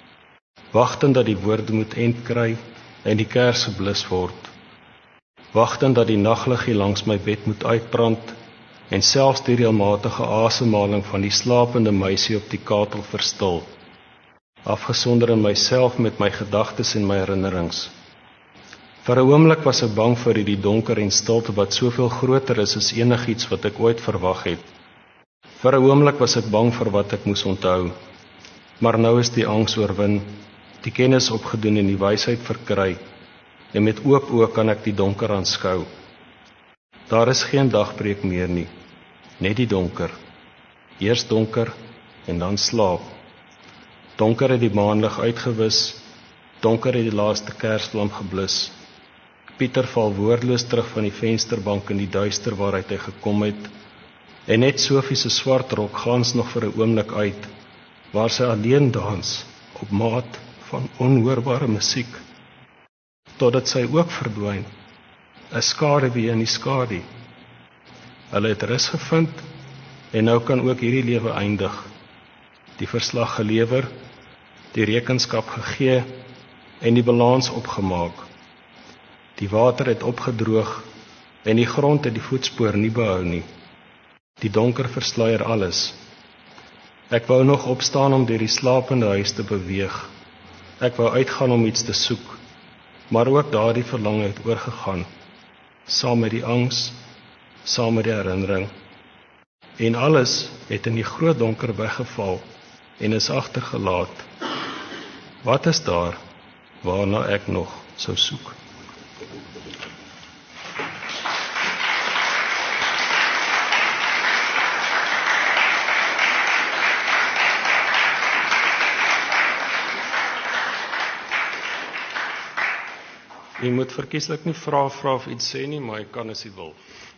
Wagtend dat die woorde moet eind kry en die kers geblus word. Wagtend dat die nagliggie langs my bed moet uitbrand en selfs die reëlmatige asemhaling van die slapende meisie op die katel verstil, afgesonder in myself met my gedagtes en my herinnerings. Vir 'n oomblik was ek bang vir die donker en stilte wat soveel groter is as enigiets wat ek ooit verwag het. Vir 'n oomblik was ek bang vir wat ek moes onthou, maar nou is die angs oorwin, die kennis opgedoen en die wysheid verkry, en met oop oë kan ek die donker aanskou. Daar is geen dagbreek meer nie, net die donker. Eers donker en dan slaap. Donker het die maanlig uitgewis, donker het die laaste kersvlam geblus. Pieter val woordloos terug van die vensterbank in die duister waaruit hy gekom het, en net Sophie se swart rok gans nog vir 'n oomblik uit, waar sy alleen dans op maat van onhoorbare musiek, totdat sy ook verdwyn, 'n skaduwee in die skadu. Hulle het rus gevind, en nou kan ook hierdie lewe eindig. Die verslag gelewer, die rekenskap gegee, en die balans opgemaak. Die water het opgedroog, en die grond het die voetspoor nie behou nie. Die donker versluier alles. Ek wou nog opstaan om deur die slapende huis te beweeg. Ek wou uitgaan om iets te soek, maar ook daardie verlang het oorgegaan, saam met die angs, saam met die herinnering. En alles het in die groot donker weggeval en is agtergelaat. Wat is daar waarna ek nog sou soek? Jy moet verkieslik nie vra vra of iets sê nie, maar jy kan as jy wil.